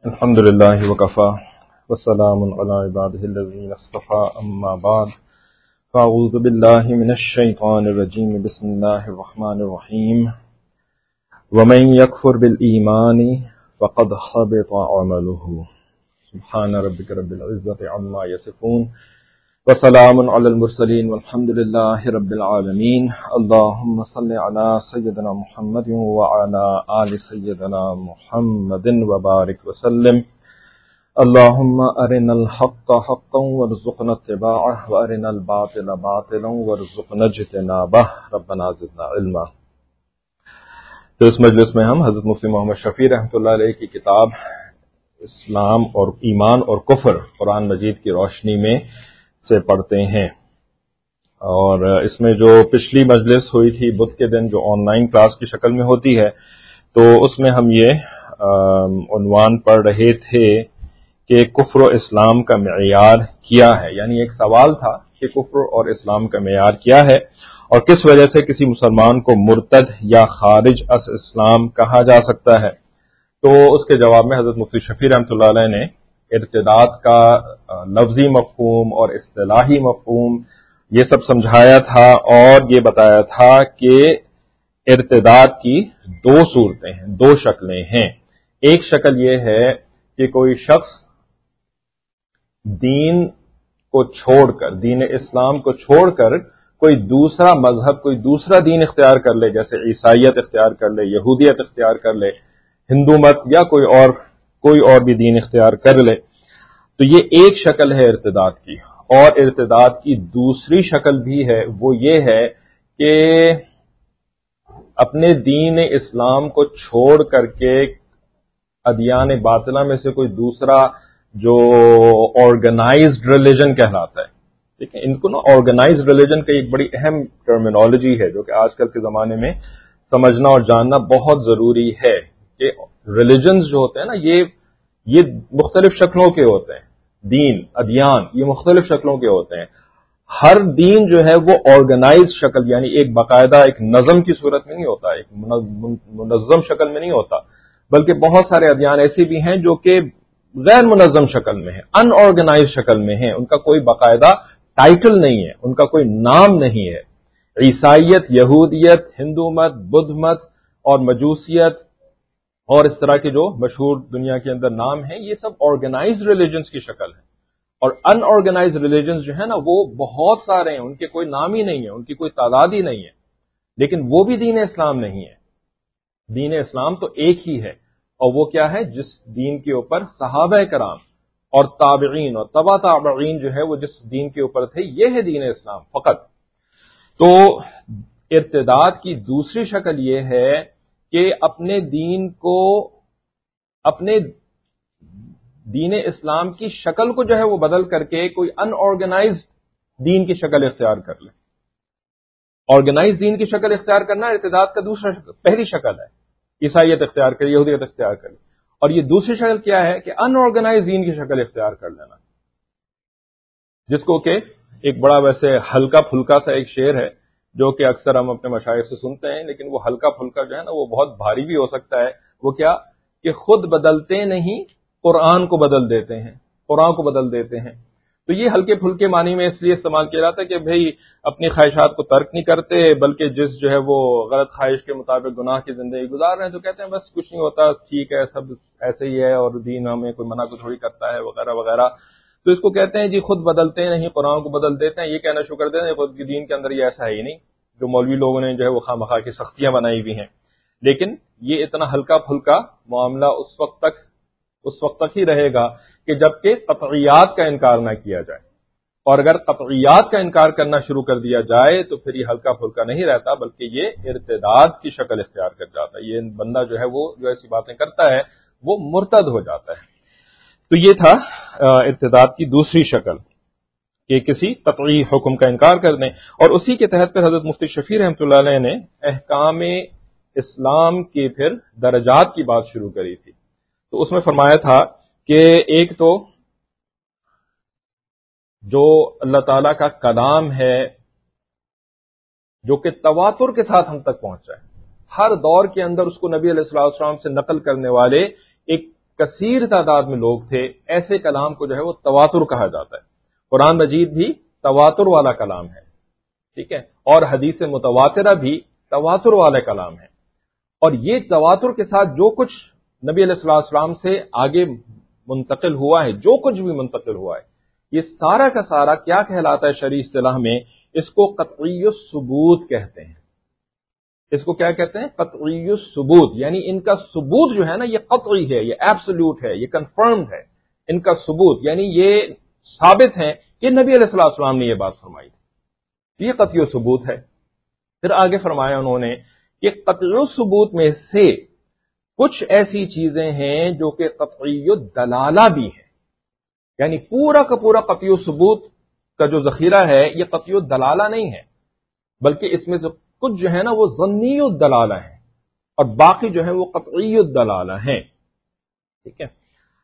الحمد لله وكفى وسلام على عباده الذين اصطفى أما بعد فأعوذ بالله من الشيطان الرجيم بسم الله الرحمن الرحيم ومن يكفر بالإيمان فقد حبط عمله سبحان ربك رب العزة عما يصفون وسلام على المرسلين والحمد لله رب العالمين اللهم صل على سيدنا محمد وعلى آل سيدنا محمد وبارك وسلم اللهم أرنا الحق حقا وارزقنا اتباعه وأرنا الباطل باطلا وارزقنا اجتنابه ربنا زدنا علما۔ تو اس مجلس میں ہم حضرت مفتی محمد شفیع رحمۃ اللہ علیہ کی کتاب اسلام اور ایمان اور کفر قرآن مجید کی روشنی میں سے پڑھتے ہیں، اور اس میں جو پچھلی مجلس ہوئی تھی بدھ کے دن جو آن لائن کلاس کی شکل میں ہوتی ہے، تو اس میں ہم یہ عنوان پڑھ رہے تھے کہ کفر و اسلام کا معیار کیا ہے، یعنی ایک سوال تھا کہ کفر اور اسلام کا معیار کیا ہے اور کس وجہ سے کسی مسلمان کو مرتد یا خارج از اسلام کہا جا سکتا ہے۔ تو اس کے جواب میں حضرت مفتی شفیع رحمۃ اللہ علیہ نے ارتداد کا لفظی مفہوم اور اصطلاحی مفہوم یہ سب سمجھایا تھا، اور یہ بتایا تھا کہ ارتداد کی دو صورتیں ہیں، دو شکلیں ہیں۔ ایک شکل یہ ہے کہ کوئی شخص دین کو چھوڑ کر، دین اسلام کو چھوڑ کر کوئی دوسرا مذہب، کوئی دوسرا دین اختیار کر لے، جیسے عیسائیت اختیار کر لے، یہودیت اختیار کر لے، ہندو مت یا کوئی اور بھی دین اختیار کر لے، تو یہ ایک شکل ہے ارتداد کی۔ اور ارتداد کی دوسری شکل بھی ہے، وہ یہ ہے کہ اپنے دین اسلام کو چھوڑ کر کے ادیان باطلہ میں سے کوئی دوسرا جو آرگنائزڈ ریلیجن کہلاتا ہے، ٹھیک ہے، ان کو نا آرگنائزڈ ریلیجن کا ایک بڑی اہم ٹرمینالوجی ہے جو کہ آج کل کے زمانے میں سمجھنا اور جاننا بہت ضروری ہے کہ ریلیجنز جو ہوتے ہیں نا یہ مختلف شکلوں کے ہوتے ہیں، دین ادیان یہ مختلف شکلوں کے ہوتے ہیں۔ ہر دین جو ہے وہ آرگنائزڈ شکل، یعنی ایک باقاعدہ ایک نظم کی صورت میں نہیں ہوتا، ایک منظم شکل میں نہیں ہوتا، بلکہ بہت سارے ادیان ایسے بھی ہیں جو کہ غیر منظم شکل میں ہیں، ان آرگنائزڈ شکل میں ہیں، ان کا کوئی باقاعدہ ٹائٹل نہیں ہے، ان کا کوئی نام نہیں ہے۔ عیسائیت، یہودیت، ہندو مت، بدھ مت اور مجوسیت اور اس طرح کے جو مشہور دنیا کے اندر نام ہیں، یہ سب آرگنائزڈ ریلیجنز کی شکل ہے۔ اور ان آرگنائزڈ ریلیجنز جو ہے نا وہ بہت سارے ہیں، ان کے کوئی نام ہی نہیں ہے، ان کی کوئی تعداد ہی نہیں ہے، لیکن وہ بھی دین اسلام نہیں ہے۔ دین اسلام تو ایک ہی ہے، اور وہ کیا ہے؟ جس دین کے اوپر صحابہ کرام اور تابعین اور تبع تابعین جو ہے وہ جس دین کے اوپر تھے، یہ ہے دین اسلام فقط۔ تو ارتداد کی دوسری شکل یہ ہے کہ اپنے دین کو، اپنے دین اسلام کی شکل کو جو ہے وہ بدل کر کے کوئی ان آرگنائزڈ دین کی شکل اختیار کر لے۔ آرگنائز دین کی شکل اختیار کرنا ارتداد کا دوسرا شکل، پہلی شکل ہے، عیسائیت اختیار کرے، یہودیت اختیار کرے۔ اور یہ دوسری شکل کیا ہے کہ ان آرگنائز دین کی شکل اختیار کر لینا، جس کو کہ ایک بڑا ویسے ہلکا پھلکا سا ایک شعر ہے جو کہ اکثر ہم اپنے مشائخ سے سنتے ہیں، لیکن وہ ہلکا پھلکا جو ہے نا وہ بہت بھاری بھی ہو سکتا ہے۔ وہ کیا کہ خود بدلتے نہیں، قرآن کو بدل دیتے ہیں، قرآن کو بدل دیتے ہیں۔ تو یہ ہلکے پھلکے معنی میں اس لیے استعمال کیا جاتا ہے کہ بھئی اپنی خواہشات کو ترک نہیں کرتے، بلکہ جس جو ہے وہ غلط خواہش کے مطابق گناہ کی زندگی گزار رہے ہیں تو کہتے ہیں بس کچھ نہیں ہوتا، ٹھیک ہے، سب ایسے ہی ہے، اور دین ہمیں کوئی منع کو تھوڑی کرتا ہے وغیرہ وغیرہ۔ تو اس کو کہتے ہیں جی خود بدلتے نہیں، قرآن کو بدل دیتے ہیں۔ یہ کہنا شروع کر دیتے ہیں خود کی دین کے اندر یہ ایسا ہے ہی نہیں، جو مولوی لوگوں نے جو ہے وہ خواہ مخواہ کی سختیاں بنائی ہوئی ہیں۔ لیکن یہ اتنا ہلکا پھلکا معاملہ اس وقت تک ہی رہے گا کہ جب کہ قطعیات کا انکار نہ کیا جائے، اور اگر قطعیات کا انکار کرنا شروع کر دیا جائے تو پھر یہ ہلکا پھلکا نہیں رہتا، بلکہ یہ ارتداد کی شکل اختیار کر جاتا ہے۔ یہ بندہ جو ہے وہ جو ایسی باتیں کرتا ہے وہ مرتد ہو جاتا ہے۔ تو یہ تھا ارتداد کی دوسری شکل کہ کسی قطعی حکم کا انکار کر دیں، اور اسی کے تحت پھر حضرت مفتی شفیع رحمۃ اللہ علیہ نے احکام اسلام کے پھر درجات کی بات شروع کری تھی۔ تو اس میں فرمایا تھا کہ ایک تو جو اللہ تعالیٰ کا کلام ہے جو کہ تواتر کے ساتھ ہم تک پہنچا ہے، ہر دور کے اندر اس کو نبی علیہ الصلوۃ والسلام سے نقل کرنے والے ایک کثیر تعداد میں لوگ تھے، ایسے کلام کو جو ہے وہ تواتر کہا جاتا ہے۔ قرآن مجید بھی تواتر والا کلام ہے، ٹھیک ہے، اور حدیث متواترہ بھی تواتر والا کلام ہے۔ اور یہ تواتر کے ساتھ جو کچھ نبی علیہ الصلوۃ والسلام سے آگے منتقل ہوا ہے، جو کچھ بھی منتقل ہوا ہے، یہ سارا کا سارا کیا کہلاتا ہے شرعی اصطلاح میں؟ اس کو قطعی الثبوت کہتے ہیں۔ اس کو کیا کہتے ہیں؟ قطعی الثبوت، یعنی ان کا ثبوت جو ہے نا یہ قطعی ہے، یہ ایبسولوٹ ہے، یہ کنفرمڈ ہے۔ ان کا ثبوت یعنی یہ ثابت ہے کہ نبی علیہ الصلوۃ والسلام نے یہ بات فرمائی تھی، یہ قطعی الثبوت ہے۔ پھر آگے فرمایا انہوں نے کہ قطعی الثبوت میں سے کچھ ایسی چیزیں ہیں جو کہ قطعی الدلالہ بھی ہے، یعنی پورا کا پورا قطعی الثبوت کا جو ذخیرہ ہے یہ قطعی الدلالہ نہیں ہے، بلکہ اس میں سے کچھ جو ہے نا وہ ظنی الدلالہ ہے اور باقی جو ہے وہ قطعی الدلالہ ہیں، ٹھیک ہے۔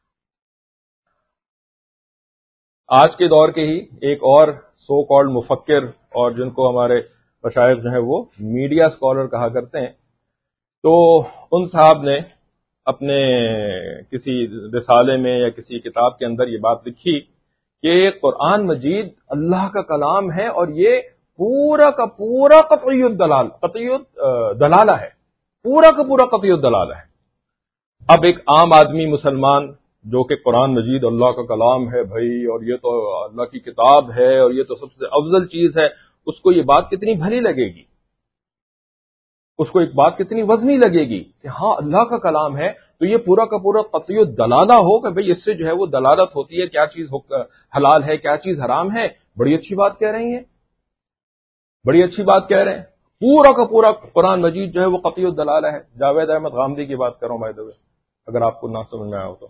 آج کے دور کے ہی ایک اور سو کالڈ مفکر اور جن کو ہمارے مشائخ جو ہیں وہ میڈیا اسکالر کہا کرتے ہیں، تو ان صاحب نے اپنے کسی رسالے میں یا کسی کتاب کے اندر یہ بات لکھی کہ قرآن مجید اللہ کا کلام ہے اور یہ پورا کا پورا قطعی الدلالہ ہے، پورا کا پورا قطعی الدلالہ ہے۔ اب ایک عام آدمی مسلمان جو کہ قرآن مجید اللہ کا کلام ہے بھائی، اور یہ تو اللہ کی کتاب ہے اور یہ تو سب سے افضل چیز ہے، اس کو یہ بات کتنی بھلی لگے گی، اس کو ایک بات کتنی وزنی لگے گی کہ ہاں اللہ کا کلام ہے تو یہ پورا کا پورا قطعی الدلالہ ہو کہ بھئی اس سے جو ہے وہ دلالت ہوتی ہے کیا چیز حلال ہے کیا چیز حرام ہے۔ بڑی اچھی بات کہہ رہی ہیں، بڑی اچھی بات کہہ رہے ہیں، پورا کا پورا قرآن مجید جو ہے وہ قطعی الدلالہ ہے۔ جاوید احمد غامدی کی بات کر رہا ہوں بائی دا وے، اگر آپ کو نہ سمجھ میں آیا ہو تو،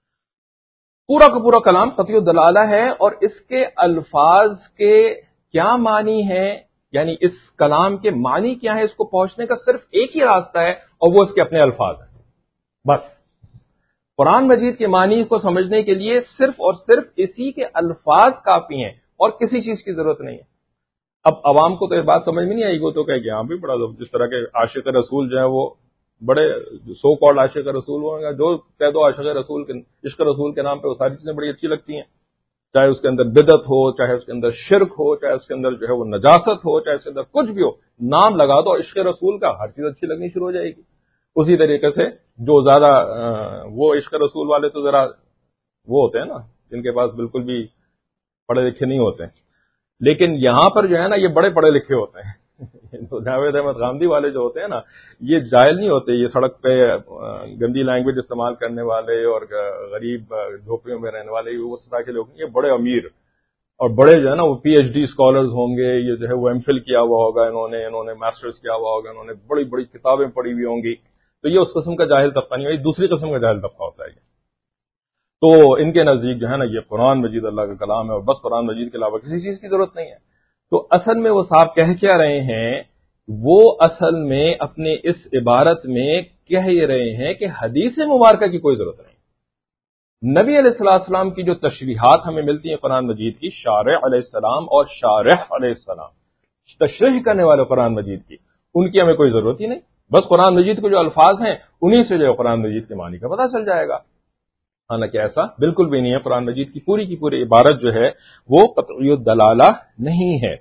پورا کا پورا کلام قطعی الدلالہ ہے، اور اس کے الفاظ کے کیا معنی ہے، یعنی اس کلام کے معنی کیا ہے، اس کو پہنچنے کا صرف ایک ہی راستہ ہے اور وہ اس کے اپنے الفاظ ہیں۔ بس قرآن مجید کے معنی کو سمجھنے کے لیے صرف اور صرف اسی کے الفاظ کافی ہیں اور کسی چیز کی ضرورت نہیں ہے۔ اب عوام کو تو یہ بات سمجھ میں نہیں آئی، وہ تو کہ ہاں بھی بڑا جس طرح کے عاشق رسول جو ہے وہ بڑے سو کالڈ عاشق رسول ہوں گے، جو کہہ دو عاشق رسول کے عشق رسول کے نام پہ وہ ساری چیزیں بڑی اچھی لگتی ہیں، چاہے اس کے اندر بدعت ہو، چاہے اس کے اندر شرک ہو، چاہے اس کے اندر جو ہے وہ نجاست ہو، چاہے اس کے اندر کچھ بھی ہو، نام لگا دو عشق رسول کا، ہر چیز اچھی لگنی شروع ہو جائے گی۔ اسی طریقے سے جو زیادہ وہ عشق رسول والے تو ذرا وہ ہوتے ہیں نا جن کے پاس بالکل بھی پڑھے لکھے نہیں ہوتے ہیں، لیکن یہاں پر جو ہے نا یہ بڑے پڑھے لکھے ہوتے ہیں۔ جاوید احمد غامدی والے جو ہوتے ہیں نا یہ جاہل نہیں ہوتے، یہ سڑک پہ گندی لینگویج استعمال کرنے والے اور غریب جھوپڑیوں میں رہنے والے وہ اس طرح کے لوگ، یہ بڑے امیر اور بڑے جو ہے نا وہ پی ایچ ڈی اسکالرز ہوں گے، یہ جو ہے وہ ایم فل کیا ہوا ہوگا، انہوں نے ماسٹرز کیا ہوا ہوگا، انہوں نے بڑی بڑی کتابیں پڑھی ہوئی ہوں گی، تو یہ اس قسم کا جاہل طبقہ نہیں ہے، دوسری قسم کا جاہل طبقہ ہوتا ہے یہ۔ تو ان کے نزدیک جو ہے نا یہ قرآن مجید اللہ کا کلام ہے اور بس قرآن مجید کے علاوہ کسی چیز کی ضرورت نہیں ہے۔ تو اصل میں وہ صاحب کہہ کیا رہے ہیں، وہ اصل میں اپنے اس عبارت میں کہہ یہ رہے ہیں کہ حدیث مبارکہ کی کوئی ضرورت نہیں۔ نبی علیہ السلام کی جو تشریحات ہمیں ملتی ہیں قرآن مجید کی، شارع علیہ السلام اور شارح علیہ السلام تشریح کرنے والے قرآن مجید کی، ان کی ہمیں کوئی ضرورت ہی نہیں، بس قرآن مجید کے جو الفاظ ہیں انہی سے جو ہے قرآن مجید کے معنی کا پتہ چل جائے گا۔ حالانکہ ایسا بالکل بھی نہیں ہے، قرآن مجید کی پوری عبارت جو ہے وہ قطعی الدلالہ نہیں ہے،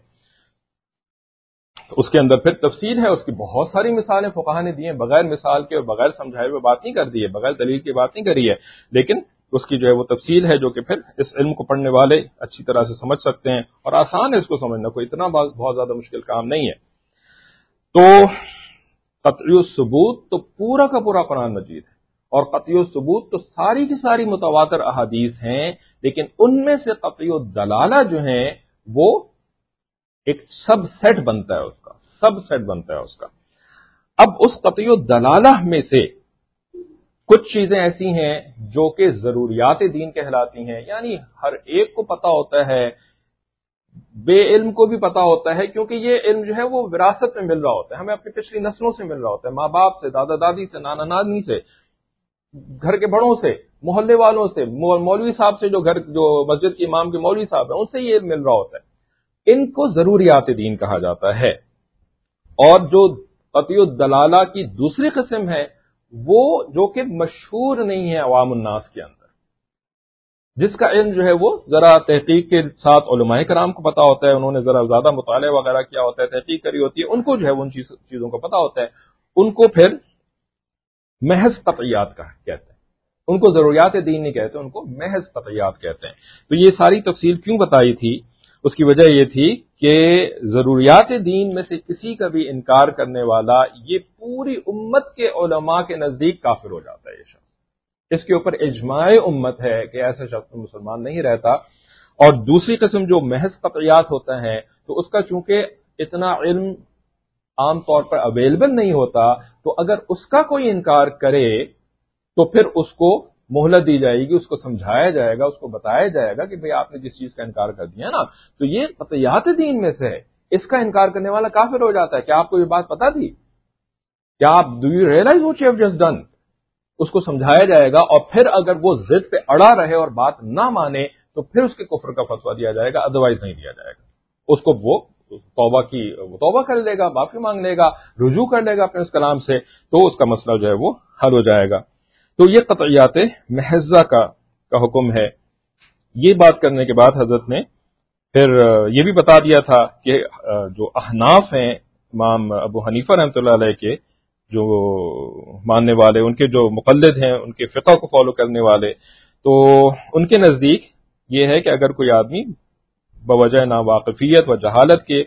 اس کے اندر پھر تفصیل ہے، اس کی بہت ساری مثالیں فقہا نے دی ہیں، بغیر مثال کے اور بغیر سمجھائے ہوئے بات نہیں کر دی ہے، بغیر دلیل کی بات نہیں کری ہے، لیکن اس کی جو ہے وہ تفصیل ہے جو کہ پھر اس علم کو پڑھنے والے اچھی طرح سے سمجھ سکتے ہیں، اور آسان ہے اس کو سمجھنا، کوئی اتنا بہت زیادہ مشکل کام نہیں ہے۔ تو قطعی الثبوت تو پورا کا پورا قرآن مجید ہے، اور قطعی الثبوت تو ساری کی ساری متواتر احادیث ہیں، لیکن ان میں سے قطعی الدلالہ جو ہیں وہ ایک سب سیٹ بنتا ہے، اس کا سب سیٹ بنتا ہے اس کا۔ اب اس قطعی الدلالہ میں سے کچھ چیزیں ایسی ہیں جو کہ ضروریات دین کہلاتی ہیں، یعنی ہر ایک کو پتا ہوتا ہے، بے علم کو بھی پتا ہوتا ہے، کیونکہ یہ علم جو ہے وہ وراثت میں مل رہا ہوتا ہے، ہمیں اپنی پچھلی نسلوں سے مل رہا ہوتا ہے، ماں باپ سے، دادا دادی سے، نانا نانی سے، گھر کے بڑوں سے، محلے والوں سے، مولوی صاحب سے، جو مسجد کے امام کے مولوی صاحب ہیں ان سے یہ علم مل رہا ہوتا ہے۔ ان کو ضروریات دین کہا جاتا ہے، اور جو قطعی الدلالہ کی دوسری قسم ہے وہ جو کہ مشہور نہیں ہے عوام الناس کے اندر، جس کا علم جو ہے وہ ذرا تحقیق کے ساتھ علماء کرام کو پتا ہوتا ہے، انہوں نے ذرا زیادہ مطالعہ وغیرہ کیا ہوتا ہے، تحقیق کری ہوتی ہے، ان کو جو ہے ان چیزوں کا پتا ہوتا ہے، ان کو پھر محض قطعیات کہتے ہیں، ان کو ضروریات دین نہیں کہتے، ان کو محض قطعیات کہتے ہیں۔ تو یہ ساری تفصیل کیوں بتائی تھی؟ اس کی وجہ یہ تھی کہ ضروریات دین میں سے کسی کا بھی انکار کرنے والا یہ پوری امت کے علماء کے نزدیک کافر ہو جاتا ہے۔ یہ شخص، اس کے اوپر اجماع امت ہے کہ ایسا شخص مسلمان نہیں رہتا۔ اور دوسری قسم جو محض قطعیات ہوتا ہے، تو اس کا چونکہ اتنا علم عام طور پر اویلیبل نہیں ہوتا، تو اگر اس کا کوئی انکار کرے تو پھر اس کو مہلت دی جائے گی، اس کو سمجھایا جائے گا، اس کو بتایا جائے گا کہ بھئی آپ نے جس چیز کا انکار کر دیا نا، تو یہ قطعیات دین میں سے ہے، اس کا انکار کرنے والا کافر ہو جاتا ہے۔ کیا آپ کو یہ بات پتا تھی؟ کیا آپ do you realise what you have just done? اس کو سمجھایا جائے گا، اور پھر اگر وہ ضد پہ اڑا رہے اور بات نہ مانے تو پھر اس کے کفر کا فتویٰ دیا جائے گا، ادروائز نہیں دیا جائے گا۔ اس کو وہ توبہ کر لے گا، معافی مانگ لے گا، رجوع کر لے گا اپنے اس کلام سے، تو اس کا مسئلہ جو ہے وہ حل ہو جائے گا۔ تو یہ قطعیات محضہ کا حکم ہے۔ یہ بات کرنے کے بعد حضرت نے پھر یہ بھی بتا دیا تھا کہ جو احناف ہیں، امام ابو حنیفہ رحمۃ اللہ علیہ کے جو ماننے والے، ان کے جو مقلد ہیں، ان کے فقہ کو فالو کرنے والے، تو ان کے نزدیک یہ ہے کہ اگر کوئی آدمی بوجہ ناواقفیت و جہالت کے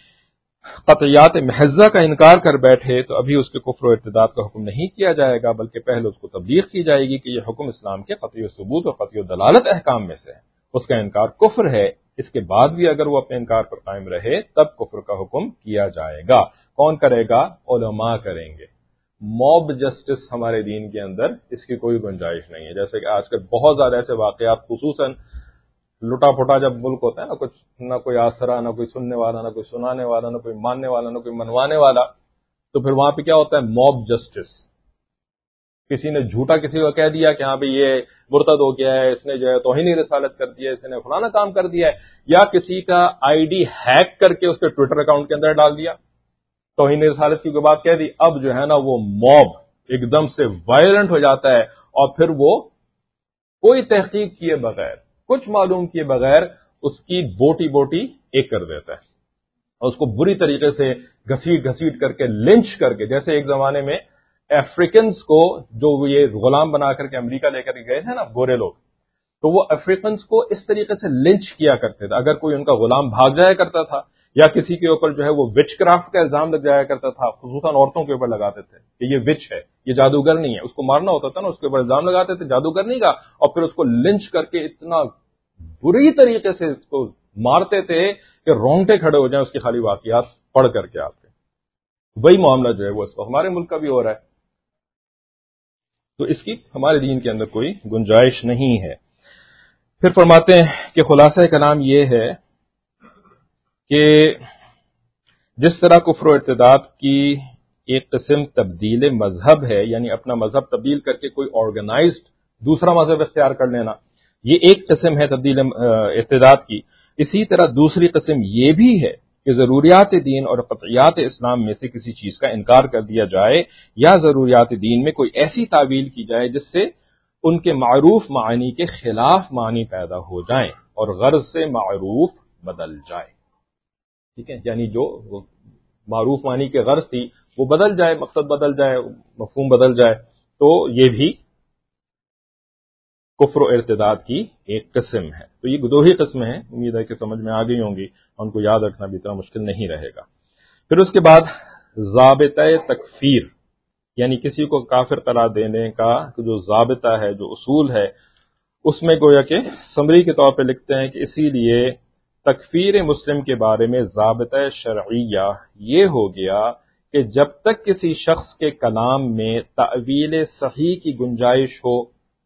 قطعیات محضہ کا انکار کر بیٹھے تو ابھی اس کے کفر و ارتداد کا حکم نہیں کیا جائے گا، بلکہ پہلے اس کو تبلیغ کی جائے گی کہ یہ حکم اسلام کے قطعی ثبوت اور قطعی دلالت احکام میں سے ہے، اس کا انکار کفر ہے، اس کے بعد بھی اگر وہ اپنے انکار پر قائم رہے تب کفر کا حکم کیا جائے گا۔ کون کرے گا؟ علماء کریں گے۔ موب جسٹس ہمارے دین کے اندر اس کی کوئی گنجائش نہیں ہے، جیسے کہ آج کل بہت زیادہ ایسے واقعات، خصوصاً لٹا پھٹا جب ملک ہوتا ہے نا، کچھ نہ کوئی آسرا، نہ کوئی سننے والا، نہ کوئی سنانے والا، نہ کوئی ماننے والا، نہ کوئی منوانے والا، تو پھر وہاں پہ کیا ہوتا ہے؟ Mob justice. کسی نے جھوٹا کسی کو کہہ دیا کہ ہاں بھئی یہ مرتد ہو گیا ہے، اس نے جو ہے توہین رسالت کر دیا ہے، اس نے فلانا کام کر دیا ہے، یا کسی کا آئی ڈی ہیک کر کے اس کے ٹویٹر اکاؤنٹ کے اندر ڈال دیا، توہین رسالت کی کوئی بات کہہ دی، اب جو ہے نا وہ موب ایک دم سے وائلنٹ ہو جاتا ہے، اور پھر وہ کوئی تحقیق کیے بغیر، کچھ معلوم کیے بغیر اس کی بوٹی بوٹی ایک کر دیتا ہے، اور اس کو بری طریقے سے گھسیٹ کر کے، لنچ کر کے، جیسے ایک زمانے میں افریقنز کو جو یہ غلام بنا کر کے امریکہ لے کر گئے تھے نا گورے لوگ، تو وہ افریقنز کو اس طریقے سے لنچ کیا کرتے تھے۔ اگر کوئی ان کا غلام بھاگ جایا کرتا تھا یا کسی کے اوپر جو ہے وہ وچ کرافٹ کا الزام لگ جایا کرتا تھا، خصوصاً عورتوں کے اوپر لگاتے تھے کہ یہ وچ ہے، یہ جادوگر نہیں ہے، اس کو مارنا ہوتا تھا نا، اس کے اوپر الزام لگاتے تھے جادوگر نہیں کا، اور پھر اس کو لنچ کر کے اتنا بری طریقے سے اس کو مارتے تھے کہ رونگٹے کھڑے ہو جائیں اس کی خالی واقعات پڑھ کر کے آپ کے۔ وہی معاملہ جو ہے وہ اس کو ہمارے ملک کا بھی ہو رہا ہے، تو اس کی ہمارے دین کے اندر کوئی گنجائش نہیں ہے۔ پھر فرماتے ہیں کہ خلاصہ کلام یہ ہے کہ جس طرح کفر و ارتداد کی ایک قسم تبدیل مذہب ہے، یعنی اپنا مذہب تبدیل کر کے کوئی آرگنائزڈ دوسرا مذہب اختیار کر لینا، یہ ایک قسم ہے تبدیل ارتداد کی، اسی طرح دوسری قسم یہ بھی ہے کہ ضروریات دین اور قطعیات اسلام میں سے کسی چیز کا انکار کر دیا جائے، یا ضروریات دین میں کوئی ایسی تعویل کی جائے جس سے ان کے معروف معنی کے خلاف معنی پیدا ہو جائیں اور غرض سے معروف بدل جائے۔ ٹھیک ہے، یعنی جو معروف معنی کے غرض تھی وہ بدل جائے، مقصد بدل جائے، مفہوم بدل جائے، تو یہ بھی کفر و ارتداد کی ایک قسم ہے۔ تو یہ دو ہی قسمیں ہیں، امید ہے کہ سمجھ میں آ گئی ہوں گی، ان کو یاد رکھنا بھی اتنا مشکل نہیں رہے گا۔ پھر اس کے بعد ضابطہ تکفیر، یعنی کسی کو کافر قرار دینے کا جو ضابطہ ہے، جو اصول ہے، اس میں گویا کہ سمری کے طور پہ لکھتے ہیں کہ اسی لیے تکفیر مسلم کے بارے میں ضابطہ شرعیہ یہ ہو گیا کہ جب تک کسی شخص کے کلام میں تعویل صحیح کی گنجائش ہو،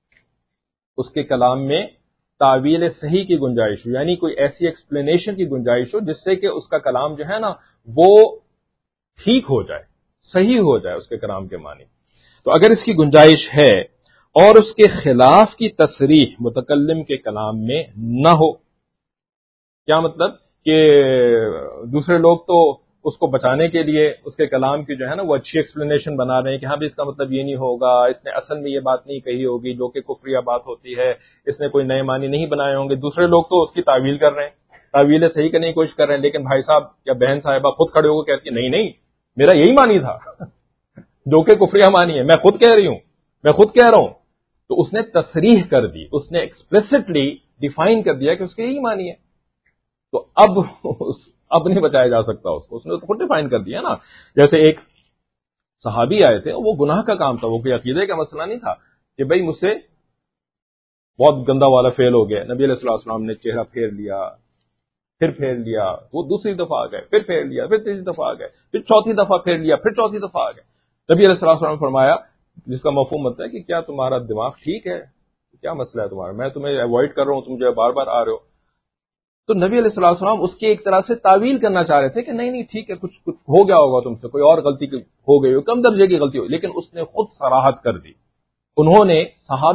اس کے کلام میں تعویل صحیح کی گنجائش ہو، یعنی کوئی ایسی ایکسپلینیشن کی گنجائش ہو جس سے کہ اس کا کلام جو ہے نا وہ ٹھیک ہو جائے، صحیح ہو جائے اس کے کلام کے معنی، تو اگر اس کی گنجائش ہے اور اس کے خلاف کی تصریح متکلم کے کلام میں نہ ہو، کیا مطلب کہ دوسرے لوگ تو اس کو بچانے کے لیے اس کے کلام کی جو ہے نا وہ اچھی ایکسپلینیشن بنا رہے ہیں کہ ہاں بھی اس کا مطلب یہ نہیں ہوگا، اس نے اصل میں یہ بات نہیں کہی ہوگی جو کہ کفریہ بات ہوتی ہے، اس نے کوئی نئے معنی نہیں بنائے ہوں گے۔ دوسرے لوگ تو اس کی تعویل کر رہے ہیں، تعویلیں صحیح کرنے کی کوشش کر رہے ہیں، لیکن بھائی صاحب یا بہن صاحبہ خود کھڑے ہو کے کہتی ہیں نہیں نہیں میرا یہی معنی تھا جو کہ کفریہ معنی ہے، میں خود کہہ رہی ہوں، میں خود کہہ رہا ہوں۔ تو اس نے تصریح کر دی، اس نے ایکسپلیسٹلی ڈیفائن کر دیا کہ اس کے یہی معنی ہے۔ تو اب نہیں بچایا جا سکتا اس نے تو خود ڈیفائن کر دیا نا۔ جیسے ایک صحابی آئے تھے، وہ گناہ کا کام تھا، وہ کوئی عقیدے کا مسئلہ نہیں تھا کہ بھئی مجھ سے بہت گندا والا فیل ہو گیا، نبی علیہ السلام نے چہرہ پھیر لیا، پھر پھیر لیا، وہ دوسری دفعہ آ گئے، پھر پھیر لیا، پھر تیسری دفعہ آ گئے، پھر چوتھی دفعہ پھیر لیا، پھر چوتھی دفعہ آ گئے۔ نبی علیہ السلام نے فرمایا، جس کا مفہوم ہوتا ہے کہ کیا تمہارا دماغ ٹھیک ہے، کیا مسئلہ ہے تمہارا، میں تمہیں اوائڈ کر رہا ہوں، تم جو ہے بار بار آ رہے ہو۔ تو نبی علیہ السلام اس کی ایک طرح سے تعویل کرنا چاہ رہے تھے کہ نہیں نہیں ٹھیک ہے، کچھ ہو گیا ہوگا تم سے، کوئی اور غلطی ہو گئی ہو، کم درجے کی غلطی ہو، لیکن اس نے خود صراحت کر دی۔ انہوں نے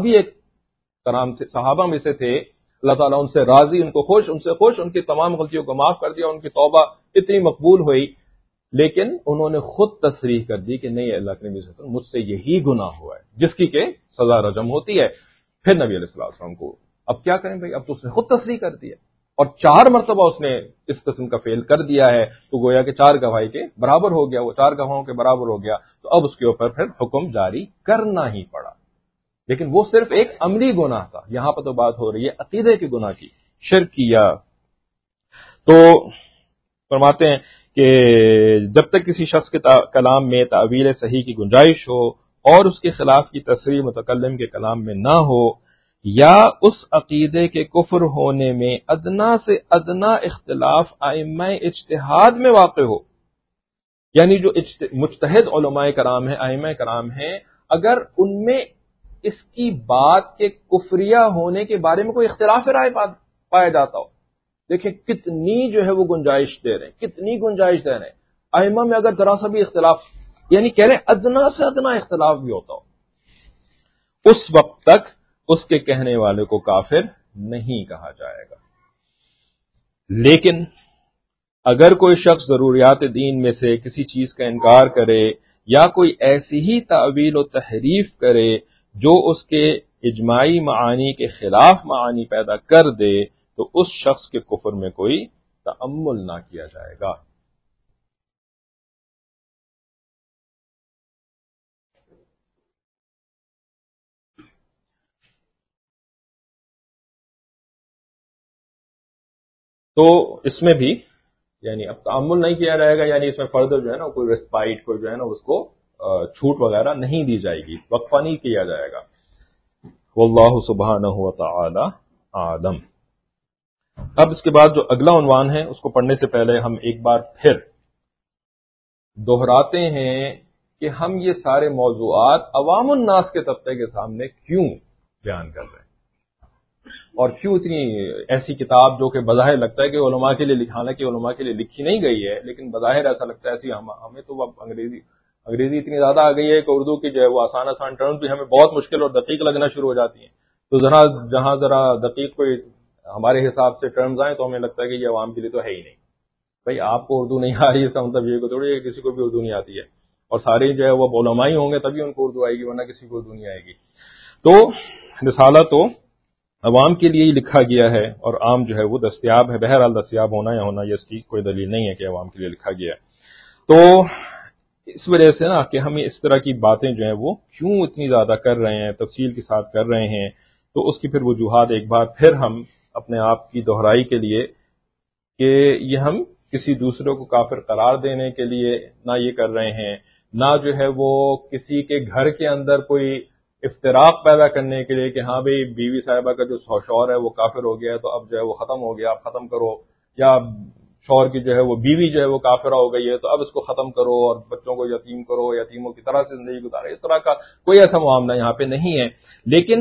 صحابہ میں سے تھے، اللہ تعالیٰ ان سے راضی، ان سے خوش، ان کی تمام غلطیوں کو معاف کر دیا، ان کی توبہ اتنی مقبول ہوئی، لیکن انہوں نے خود تصریح کر دی کہ نہیں اللہ کے نبی صلی اللہ علیہ وسلم، مجھ سے یہی گناہ ہوا ہے جس کی کہ سزا رجم ہوتی ہے۔ پھر نبی علیہ السلام کو اب کیا کریں بھائی، اب تو اس نے خود تصریح کر دی ہے اور 4 مرتبہ اس نے اس قسم کا فعل کر دیا ہے، تو گویا کہ 4 گواہی کے برابر ہو گیا، وہ 4 گواہوں کے برابر ہو گیا، تو اب اس کے اوپر پھر حکم جاری کرنا ہی پڑا۔ لیکن وہ صرف ایک عملی گناہ تھا، یہاں پر تو بات ہو رہی ہے عقیدے کے گناہ کی، شرک کیا۔ تو فرماتے ہیں کہ جب تک کسی شخص کے کلام میں تعویل صحیح کی گنجائش ہو اور اس کے خلاف کی تصریح متکلم کے کلام میں نہ ہو، یا اس عقیدے کے کفر ہونے میں ادنا سے ادنا اختلاف ائمہ اجتہاد میں واقع ہو، یعنی جو مجتہد علماء کرام ہیں، ائمہ کرام ہیں، اگر ان میں اس کی بات کے کفریہ ہونے کے بارے میں کوئی اختلاف رائے پایا جاتا ہو، دیکھیں کتنی جو ہے وہ گنجائش دے رہے ہیں، کتنی گنجائش دے رہے ہیں ائمہ میں، اگر ذرا سا بھی اختلاف، یعنی کہہ رہے ہیں ادنا سے ادنا اختلاف بھی ہوتا ہو، اس وقت تک اس کے کہنے والے کو کافر نہیں کہا جائے گا۔ لیکن اگر کوئی شخص ضروریات دین میں سے کسی چیز کا انکار کرے یا کوئی ایسی ہی تعویل و تحریف کرے جو اس کے اجماعی معانی کے خلاف معانی پیدا کر دے، تو اس شخص کے کفر میں کوئی تأمل نہ کیا جائے گا۔ تو اس میں بھی یعنی اب تأمل نہیں کیا جائے گا، یعنی اس میں فردر جو ہے نا کوئی ریسپائٹ، کوئی جو ہے نا اس کو چھوٹ وغیرہ نہیں دی جائے گی، وقفہ نہیں کیا جائے گا۔ واللہ سبحانہ وتعالی اعلم۔ اب اس کے بعد جو اگلا عنوان ہے اس کو پڑھنے سے پہلے ہم ایک بار پھر دہراتے ہیں کہ ہم یہ سارے موضوعات عوام الناس کے طبقے کے سامنے کیوں بیان کر رہے ہیں، اور کیوں اتنی ایسی کتاب جو کہ بظاہر لگتا ہے کہ علماء کے لیے حالانکہ علماء کے لیے لکھی نہیں گئی ہے، لیکن بظاہر ایسا لگتا ہے ایسی ہمیں تو اب انگریزی اتنی زیادہ آ گئی ہے کہ اردو کی جو ہے وہ آسان ٹرمز بھی ہمیں بہت مشکل اور دقیق لگنا شروع ہو جاتی ہیں، تو جہاں ذرا دقیق کوئی ہمارے حساب سے ٹرمز آئیں تو ہمیں لگتا ہے کہ یہ عوام کے لیے تو ہے ہی نہیں۔ بھائی آپ کو اردو نہیں آ رہی، اس کا مطلب یہ تھوڑی ہے کسی کو بھی اردو نہیں آتی ہے، اور سارے جو ہے وہ علماء ہی ہوں گے تبھی ان کو اردو آئے گی، ورنہ کسی کو اردو نہیں آئے گی۔ تو رسالہ تو عوام کے لیے ہی لکھا گیا ہے اور عام جو ہے وہ دستیاب ہے، بہرحال دستیاب ہونا یا ہونا یہ اس کی کوئی دلیل نہیں ہے کہ عوام کے لیے لکھا گیا ہے۔ تو اس وجہ سے نا کہ ہم اس طرح کی باتیں جو ہیں وہ کیوں اتنی زیادہ کر رہے ہیں، تفصیل کے ساتھ کر رہے ہیں، تو اس کی پھر وجوہات ایک بار پھر ہم اپنے آپ کی دہرائی کے لیے کہ یہ ہم کسی دوسرے کو کافر قرار دینے کے لیے نہ یہ کر رہے ہیں، نہ جو ہے وہ کسی کے گھر کے اندر کوئی افتراق پیدا کرنے کے لیے کہ ہاں بھئی بیوی صاحبہ کا جو شوہر ہے وہ کافر ہو گیا ہے تو اب جو ہے وہ ختم ہو گیا، اب ختم کرو، یا شوہر کی جو ہے وہ بیوی جو ہے وہ کافرہ ہو گئی ہے تو اب اس کو ختم کرو اور بچوں کو یتیم کرو، یتیموں کی طرح سے زندگی گزارے، اس طرح کا کوئی ایسا معاملہ یہاں پہ نہیں ہے۔ لیکن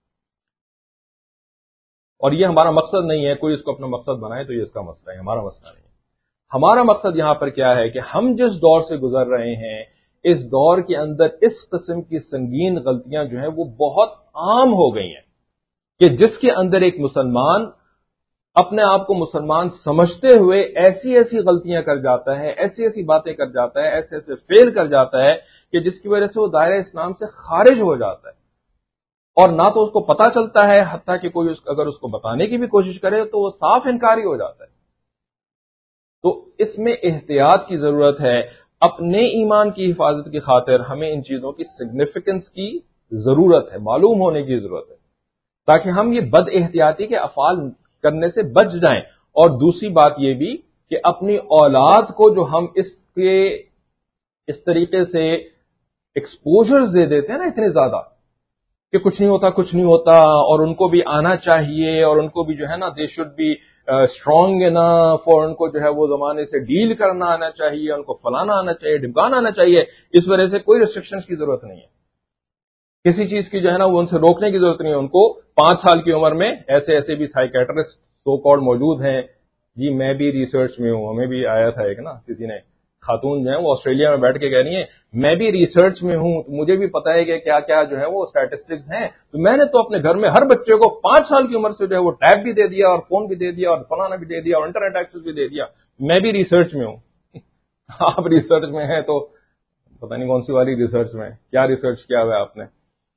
اور یہ ہمارا مقصد نہیں ہے، کوئی اس کو اپنا مقصد بنائے تو یہ اس کا مسئلہ ہے، ہمارا مسئلہ نہیں ہے۔ ہمارا مقصد یہاں پر کیا ہے کہ ہم جس دور سے گزر رہے ہیں اس دور کے اندر اس قسم کی سنگین غلطیاں جو ہیں وہ بہت عام ہو گئی ہیں کہ جس کے اندر ایک مسلمان اپنے آپ کو مسلمان سمجھتے ہوئے ایسی ایسی غلطیاں کر جاتا ہے، ایسی ایسی باتیں کر جاتا ہے، ایسے ایسے فیل کر جاتا ہے کہ جس کی وجہ سے وہ دائرہ اسلام سے خارج ہو جاتا ہے، اور نہ تو اس کو پتہ چلتا ہے، حتیٰ کہ کوئی اگر اس کو بتانے کی بھی کوشش کرے تو وہ صاف انکاری ہو جاتا ہے۔ تو اس میں احتیاط کی ضرورت ہے۔ اپنے ایمان کی حفاظت کی خاطر ہمیں ان چیزوں کی سگنیفیکنس کی ضرورت ہے، معلوم ہونے کی ضرورت ہے، تاکہ ہم یہ بد احتیاطی کے افعال کرنے سے بچ جائیں۔ اور دوسری بات یہ بھی کہ اپنی اولاد کو جو ہم اس طریقے سے ایکسپوجرز دے دیتے ہیں نا اتنے زیادہ کہ کچھ نہیں ہوتا کچھ نہیں ہوتا، اور ان کو بھی آنا چاہیے، اور ان کو بھی جو ہے نا they should be strong enough, اور ان کو جو ہے وہ زمانے سے ڈیل کرنا آنا چاہیے، ان کو فلانا آنا چاہیے، ڈمکانا آنا چاہیے، اس وجہ سے کوئی ریسٹرکشنز کی ضرورت نہیں ہے، کسی چیز کی جو ہے نا وہ ان سے روکنے کی ضرورت نہیں ہے۔ ان کو 5 سال کی عمر میں ایسے بھی سائیکیٹرسٹ سو کالڈ موجود ہیں جی، میں بھی ریسرچ میں ہوں، ہمیں بھی آیا تھا ایک نا کسی نے، خاتون جو ہے وہ آسٹریلیا میں بیٹھ کے کہہ رہی ہیں میں بھی ریسرچ میں ہوں، مجھے بھی پتا ہے کہ کیا کیا جو ہے وہ اسٹیٹسٹکس ہیں، تو میں نے تو اپنے گھر میں ہر بچے کو 5 سال کی عمر سے جو ہے وہ ٹیب بھی دے دیا، اور فون بھی دے دیا، اور فلانا بھی دے دیا، اور انٹرنیٹ ایکسس بھی دے دیا، میں بھی ریسرچ میں ہوں۔ آپ ریسرچ میں ہیں تو پتہ نہیں کون سی والی ریسرچ میں، کیا ریسرچ کیا ہوا ہے آپ نے؟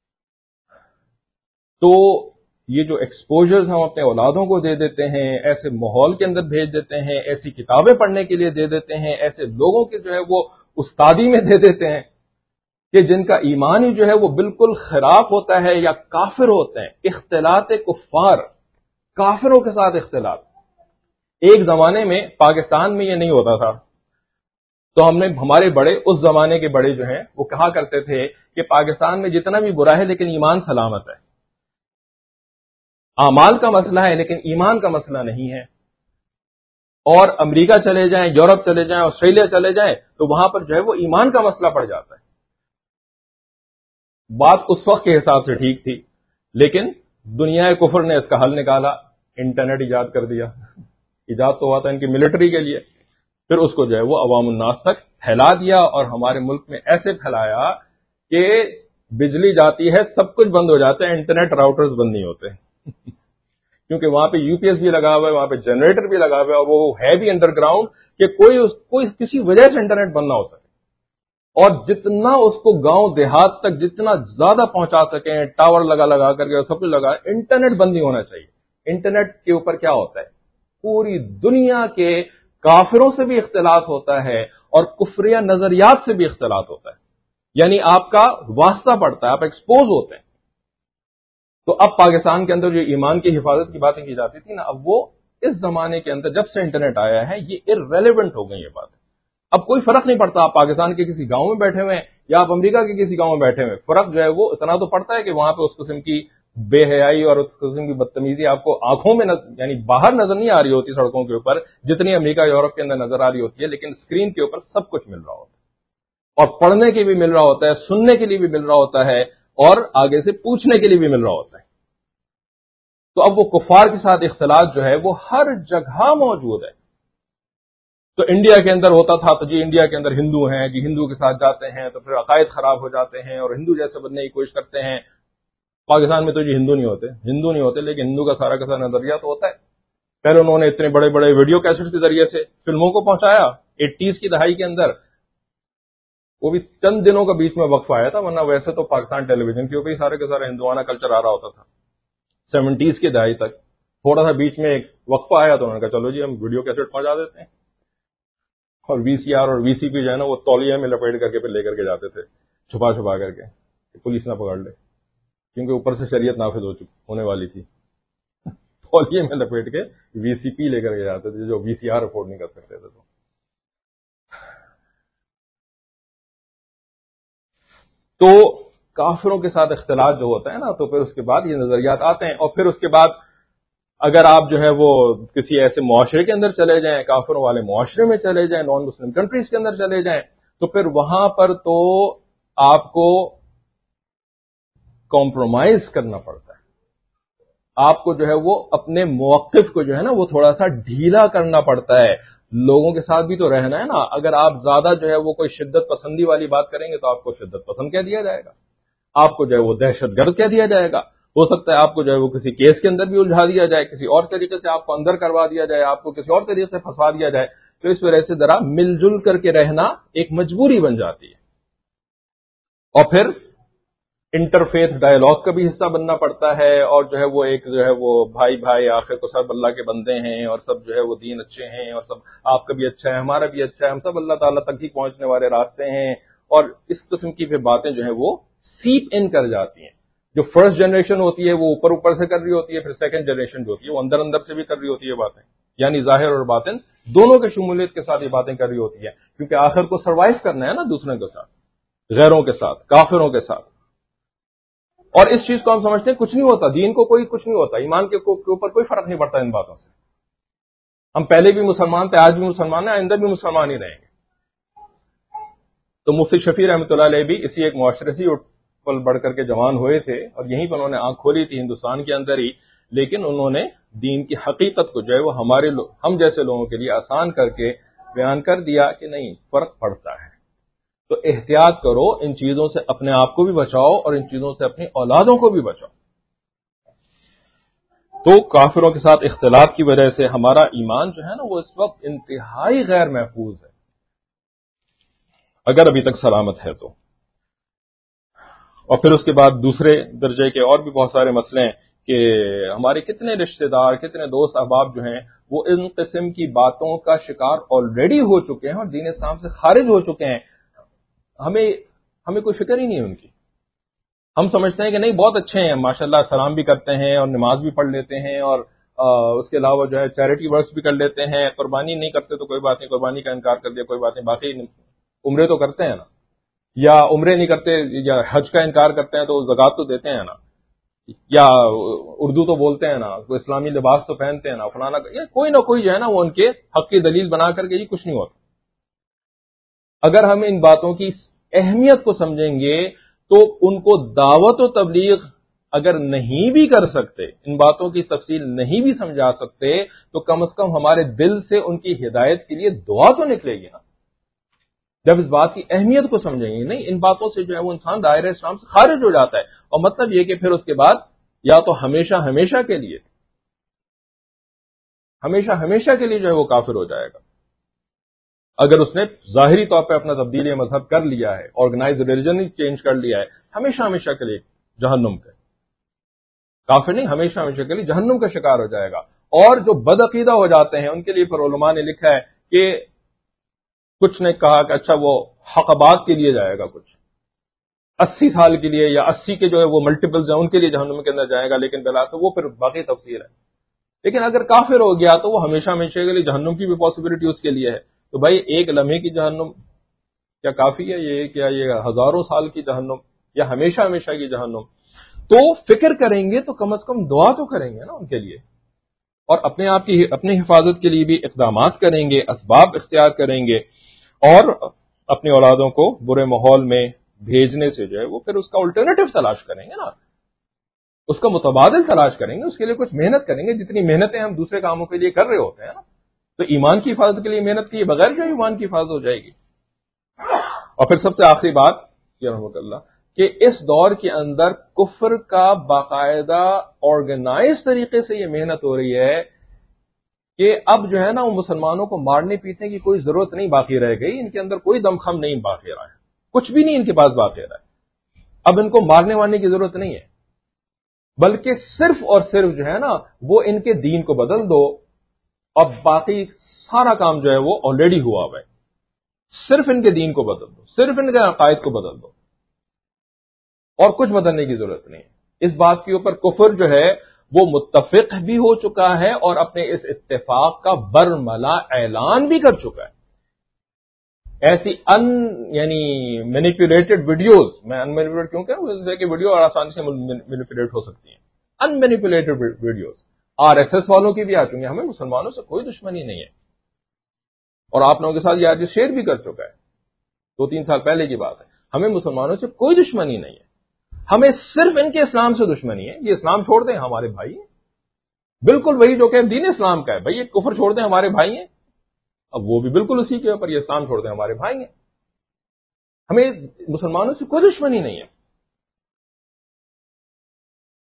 تو یہ جو ایکسپوجرز ہم اپنے اولادوں کو دے دیتے ہیں، ایسے ماحول کے اندر بھیج دیتے ہیں، ایسی کتابیں پڑھنے کے لیے دے دیتے ہیں، ایسے لوگوں کے جو ہے وہ استادی میں دے دیتے ہیں کہ جن کا ایمان ہی جو ہے وہ بالکل خراب ہوتا ہے یا کافر ہوتے ہیں۔ اختلاط کفار، کافروں کے ساتھ اختلاط۔ ایک زمانے میں پاکستان میں یہ نہیں ہوتا تھا، تو ہمارے بڑے، اس زمانے کے بڑے جو ہیں وہ کہا کرتے تھے کہ پاکستان میں جتنا بھی برا ہے لیکن ایمان سلامت ہے، اعمال کا مسئلہ ہے لیکن ایمان کا مسئلہ نہیں ہے۔ اور امریکہ چلے جائیں، یورپ چلے جائیں، آسٹریلیا چلے جائیں، تو وہاں پر جو ہے وہ ایمان کا مسئلہ پڑ جاتا ہے۔ بات اس وقت کے حساب سے ٹھیک تھی، لیکن دنیا کفر نے اس کا حل نکالا، انٹرنیٹ ایجاد کر دیا۔ ایجاد تو ہوا تھا ان کی ملٹری کے لیے، پھر اس کو جو ہے وہ عوام الناس تک پھیلا دیا، اور ہمارے ملک میں ایسے پھیلایا کہ بجلی جاتی ہے سب کچھ بند ہو جاتا ہے، انٹرنیٹ راؤٹرز بند نہیں ہوتے کیونکہ وہاں پہ یو پی ایس بھی لگا ہوا ہے، وہاں پہ جنریٹر بھی لگا ہوا ہے، اور وہ ہے بھی انڈر گراؤنڈ کہ کوئی کسی وجہ سے انٹرنیٹ بند نہ ہو سکے، اور جتنا اس کو گاؤں دیہات تک جتنا زیادہ پہنچا سکیں، ٹاور لگا کر کے سب کچھ لگا، انٹرنیٹ بند نہیں ہونا چاہیے۔ انٹرنیٹ کے اوپر کیا ہوتا ہے، پوری دنیا کے کافروں سے بھی اختلاط ہوتا ہے، اور کفریہ نظریات سے بھی اختلاط ہوتا ہے، یعنی آپ کا واسطہ پڑتا ہے، آپ ایکسپوز ہوتے ہیں۔ تو اب پاکستان کے اندر جو ایمان کی حفاظت کی باتیں کی جاتی تھی نا، اب وہ اس زمانے کے اندر جب سے انٹرنیٹ آیا ہے یہ ارریلیونٹ ہو گئی یہ بات۔ اب کوئی فرق نہیں پڑتا آپ پاکستان کے کسی گاؤں میں بیٹھے ہوئے ہیں یا آپ امریکہ کے کسی گاؤں میں بیٹھے ہوئے ہیں، فرق جو ہے وہ اتنا تو پڑتا ہے کہ وہاں پہ اس قسم کی بے حیائی اور اس قسم کی بدتمیزی آپ کو آنکھوں میں یعنی باہر نظر نہیں آ رہی ہوتی سڑکوں کے اوپر، جتنی امریکہ یورپ کے اندر نظر آ رہی ہوتی ہے، لیکن اسکرین کے اوپر سب کچھ مل رہا ہوتا ہے، اور پڑھنے کے بھی مل رہا ہوتا ہے، سننے کے لیے بھی مل رہا ہوتا ہے، اور آگے سے پوچھنے کے لیے بھی مل رہا ہوتا ہے۔ تو اب وہ کفار کے ساتھ اختلاط جو ہے وہ ہر جگہ موجود ہے۔ تو انڈیا کے اندر ہوتا تھا تو جی انڈیا کے اندر ہندو ہیں، جی ہندو کے ساتھ جاتے ہیں تو پھر عقائد خراب ہو جاتے ہیں اور ہندو جیسے بننے کی کوشش کرتے ہیں۔ پاکستان میں تو جی ہندو نہیں ہوتے، لیکن ہندو کا سارا کا سارا نظریہ تو ہوتا ہے۔ پہلے انہوں نے اتنے بڑے بڑے ویڈیو کیسٹ کے ذریعے سے فلموں کو پہنچایا 80s کی دہائی کے اندر، وہ بھی چند دنوں کا بیچ میں وقفہ آیا تھا، ورنہ ویسے تو پاکستان ٹیلی ویژن کے اوپر ہی سارے کا سارا ہندوانہ کلچر آ رہا ہوتا تھا 70s کی دہائی تک۔ تھوڑا سا بیچ میں ایک وقفہ آیا تو انہوں نے کہا چلو جی ہم ویڈیو کیسٹ پہنچا دیتے ہیں، اور وی سی آر اور وی سی پی جو ہے نا وہ تولیے میں لپیٹ کر کے پھر لے کر کے جاتے تھے چھپا کر کے کہ پولیس نہ پکڑ لے، کیونکہ اوپر سے شریعت نافذ ہونے والی تھی۔ تولیے میں لپیٹ کے وی سی پی لے کر کے جاتے تھے جو وی سی آر افورڈ نہیں کر سکتے تھے۔ تو کافروں کے ساتھ اختلاط جو ہوتا ہے نا، تو پھر اس کے بعد یہ نظریات آتے ہیں، اور پھر اس کے بعد اگر آپ جو ہے وہ کسی ایسے معاشرے کے اندر چلے جائیں، کافروں والے معاشرے میں چلے جائیں، نان مسلم کنٹریز کے اندر چلے جائیں، تو پھر وہاں پر تو آپ کو کمپرومائز کرنا پڑتا ہے، آپ کو جو ہے وہ اپنے موقف کو جو ہے نا وہ تھوڑا سا ڈھیلا کرنا پڑتا ہے۔ لوگوں کے ساتھ بھی تو رہنا ہے نا، اگر آپ زیادہ جو ہے وہ کوئی شدت پسندی والی بات کریں گے تو آپ کو شدت پسند کہہ دیا جائے گا، آپ کو جو ہے وہ دہشت گرد کہہ دیا جائے گا۔ ہو سکتا ہے آپ کو جو ہے وہ کسی کیس کے اندر بھی الجھا دیا جائے، کسی اور طریقے سے آپ کو اندر کروا دیا جائے، آپ کو کسی اور طریقے سے پھنسوا دیا جائے، تو اس وجہ سے ذرا مل جل کر کے رہنا ایک مجبوری بن جاتی ہے، اور پھر انٹرفیتھ ڈائلاگ کا بھی حصہ بننا پڑتا ہے، اور جو ہے وہ ایک جو ہے وہ بھائی بھائی آخر کو سب اللہ کے بندے ہیں، اور سب جو ہے وہ دین اچھے ہیں، اور سب آپ کا بھی اچھا ہے، ہمارا بھی اچھا ہے، ہم سب اللہ تعالیٰ تک ہی پہنچنے والے راستے ہیں، اور اس قسم کی پھر باتیں جو ہیں وہ سیپ ان کر جاتی ہیں۔ جو فرسٹ جنریشن ہوتی ہے وہ اوپر اوپر سے کر رہی ہوتی ہے، پھر سیکنڈ جنریشن جو ہوتی ہے وہ اندر اندر سے بھی کر رہی ہوتی ہے باتیں، یعنی ظاہر اور باطن دونوں کے شمولیت کے ساتھ یہ باتیں کر رہی ہوتی ہے، کیونکہ آخر کو سروائیو کرنا ہے نا دوسروں کے ساتھ، غیروں کے ساتھ، کافروں کے ساتھ۔ اور اس چیز کو ہم سمجھتے ہیں کچھ نہیں ہوتا، دین کو کوئی کچھ نہیں ہوتا، ایمان کے اوپر کوئی فرق نہیں پڑتا ان باتوں سے۔ ہم پہلے بھی مسلمان تھے، آج بھی مسلمان ہیں، آئندہ بھی مسلمان ہی رہیں گے۔ تو مفتی شفیع رحمۃ اللہ علیہ بھی اسی ایک معاشرے سے پل بڑھ کر کے جوان ہوئے تھے، اور یہیں پر انہوں نے آنکھ کھولی تھی ہندوستان کے اندر ہی، لیکن انہوں نے دین کی حقیقت کو جو ہے وہ ہم جیسے لوگوں کے لیے آسان کر کے بیان کر دیا کہ نہیں، فرق پڑتا ہے۔ تو احتیاط کرو، ان چیزوں سے اپنے آپ کو بھی بچاؤ اور ان چیزوں سے اپنی اولادوں کو بھی بچاؤ۔ تو کافروں کے ساتھ اختلاط کی وجہ سے ہمارا ایمان جو ہے نا وہ اس وقت انتہائی غیر محفوظ ہے، اگر ابھی تک سلامت ہے تو۔ اور پھر اس کے بعد دوسرے درجے کے اور بھی بہت سارے مسئلے ہیں کہ ہمارے کتنے رشتہ دار، کتنے دوست احباب جو ہیں وہ ان قسم کی باتوں کا شکار آلریڈی ہو چکے ہیں اور دین اسلام سے خارج ہو چکے ہیں، ہمیں کوئی فکر ہی نہیں ہے ان کی۔ ہم سمجھتے ہیں کہ نہیں بہت اچھے ہیں ماشاءاللہ، سلام بھی کرتے ہیں اور نماز بھی پڑھ لیتے ہیں، اور اس کے علاوہ جو ہے چیریٹی ورکس بھی کر لیتے ہیں، قربانی نہیں کرتے تو کوئی بات نہیں، قربانی کا انکار کر دیا کوئی بات نہیں، باقی عمرے تو کرتے ہیں نا، یا عمرے نہیں کرتے یا حج کا انکار کرتے ہیں تو زکوٰۃ تو دیتے ہیں نا، یا اردو تو بولتے ہیں نا، کوئی اسلامی لباس تو پہنتے ہیں نا، فلانا یا کوئی نہ کوئی جو ہے نا وہ ان کے حق کی دلیل بنا کر کے یہ کچھ نہیں ہوتا۔ اگر ہم ان باتوں کی اہمیت کو سمجھیں گے تو ان کو دعوت و تبلیغ اگر نہیں بھی کر سکتے، ان باتوں کی تفصیل نہیں بھی سمجھا سکتے، تو کم از کم ہمارے دل سے ان کی ہدایت کے لیے دعا تو نکلے گی نا، جب اس بات کی اہمیت کو سمجھیں گے۔ نہیں، ان باتوں سے جو ہے وہ انسان دائرہ اسلام سے خارج ہو جاتا ہے، اور مطلب یہ کہ پھر اس کے بعد یا تو ہمیشہ ہمیشہ کے لیے جو ہے وہ کافر ہو جائے گا، اگر اس نے ظاہری طور پہ اپنا تبدیلی مذہب کر لیا ہے، آرگنائز ریلیجن ہی چینج کر لیا ہے، ہمیشہ ہمیشہ کے لیے جہنم کا کافر نہیں، ہمیشہ ہمیشہ کے لیے جہنم کا شکار ہو جائے گا۔ اور جو بدعقیدہ ہو جاتے ہیں ان کے لیے پر علماء نے لکھا ہے کہ کچھ نے کہا کہ اچھا وہ حقبات کے لیے جائے گا، کچھ 80 سال کے لیے یا 80 کے جو ہے وہ ملٹیپلز ہیں ان کے لیے جہنم کے اندر جائے گا، لیکن بلا تو وہ پھر باقی تفسیر ہے۔ لیکن اگر کافر ہو گیا تو وہ ہمیشہ ہمیشہ کے لیے جہنم کی بھی پاسبلٹی اس کے لیے ہے۔ تو بھائی ایک لمحے کی جہنم کیا کافی ہے؟ یہ ہزاروں سال کی جہنم یا ہمیشہ ہمیشہ کی جہنم؟ تو فکر کریں گے تو کم از کم دعا تو کریں گے نا ان کے لیے، اور اپنے آپ کی اپنی حفاظت کے لیے بھی اقدامات کریں گے، اسباب اختیار کریں گے، اور اپنی اولادوں کو برے ماحول میں بھیجنے سے جو ہے وہ پھر اس کا الٹرنیٹو تلاش کریں گے نا، اس کا متبادل تلاش کریں گے، اس کے لیے کچھ محنت کریں گے، جتنی محنتیں ہم دوسرے کاموں کے لیے کر رہے ہوتے ہیں نا، تو ایمان کی حفاظت کے لیے محنت کیے بغیر جو ایمان کی حفاظت ہو جائے گی۔ اور پھر سب سے آخری بات یہ رحمۃ اللہ کہ اس دور کے اندر کفر کا باقاعدہ آرگنائز طریقے سے یہ محنت ہو رہی ہے کہ اب جو ہے نا وہ مسلمانوں کو مارنے پیٹنے کی کوئی ضرورت نہیں باقی رہ گئی، ان کے اندر کوئی دم خم نہیں باقی رہا ہے، کچھ بھی نہیں ان کے پاس باقی رہا ہے، اب ان کو مارنے وارنے کی ضرورت نہیں ہے، بلکہ صرف اور صرف جو ہے نا وہ ان کے دین کو بدل دو، اور باقی سارا کام جو ہے وہ آلریڈی ہوا ہوا ہے، صرف ان کے دین کو بدل دو، صرف ان کے عقائد کو بدل دو، اور کچھ بدلنے کی ضرورت نہیں ہے۔ اس بات کے اوپر کفر جو ہے وہ متفق بھی ہو چکا ہے اور اپنے اس اتفاق کا برملا اعلان بھی کر چکا ہے۔ ایسی یعنی مینیپولیٹڈ ویڈیوز، میں ان مینیپولیٹ کیوں کہوں، اس لیے کہ ویڈیو اور آسانی سے مینیپولیٹ ہو سکتی ہیں، ان مینیپولیٹڈ ویڈیوز RSS والوں کی بھی آ چکی ہیں۔ ہمیں مسلمانوں سے کوئی دشمنی نہیں ہے، اور آپ لوگوں کے ساتھ یہ آج شیئر بھی کر چکا ہے، 2-3 سال پہلے کی بات ہے۔ ہمیں مسلمانوں سے کوئی دشمنی نہیں ہے، ہمیں صرف ان کے اسلام سے دشمنی ہے۔ یہ اسلام چھوڑ دیں ہمارے بھائی ہیں، بالکل وہی جو کہ دین اسلام کا ہے، بھائی یہ کفر چھوڑ دیں ہمارے بھائی ہیں، اب وہ بھی بالکل اسی کے اوپر یہ اسلام چھوڑ دیں ہمارے بھائی ہیں۔ ہمیں مسلمانوں سے کوئی دشمنی نہیں ہے۔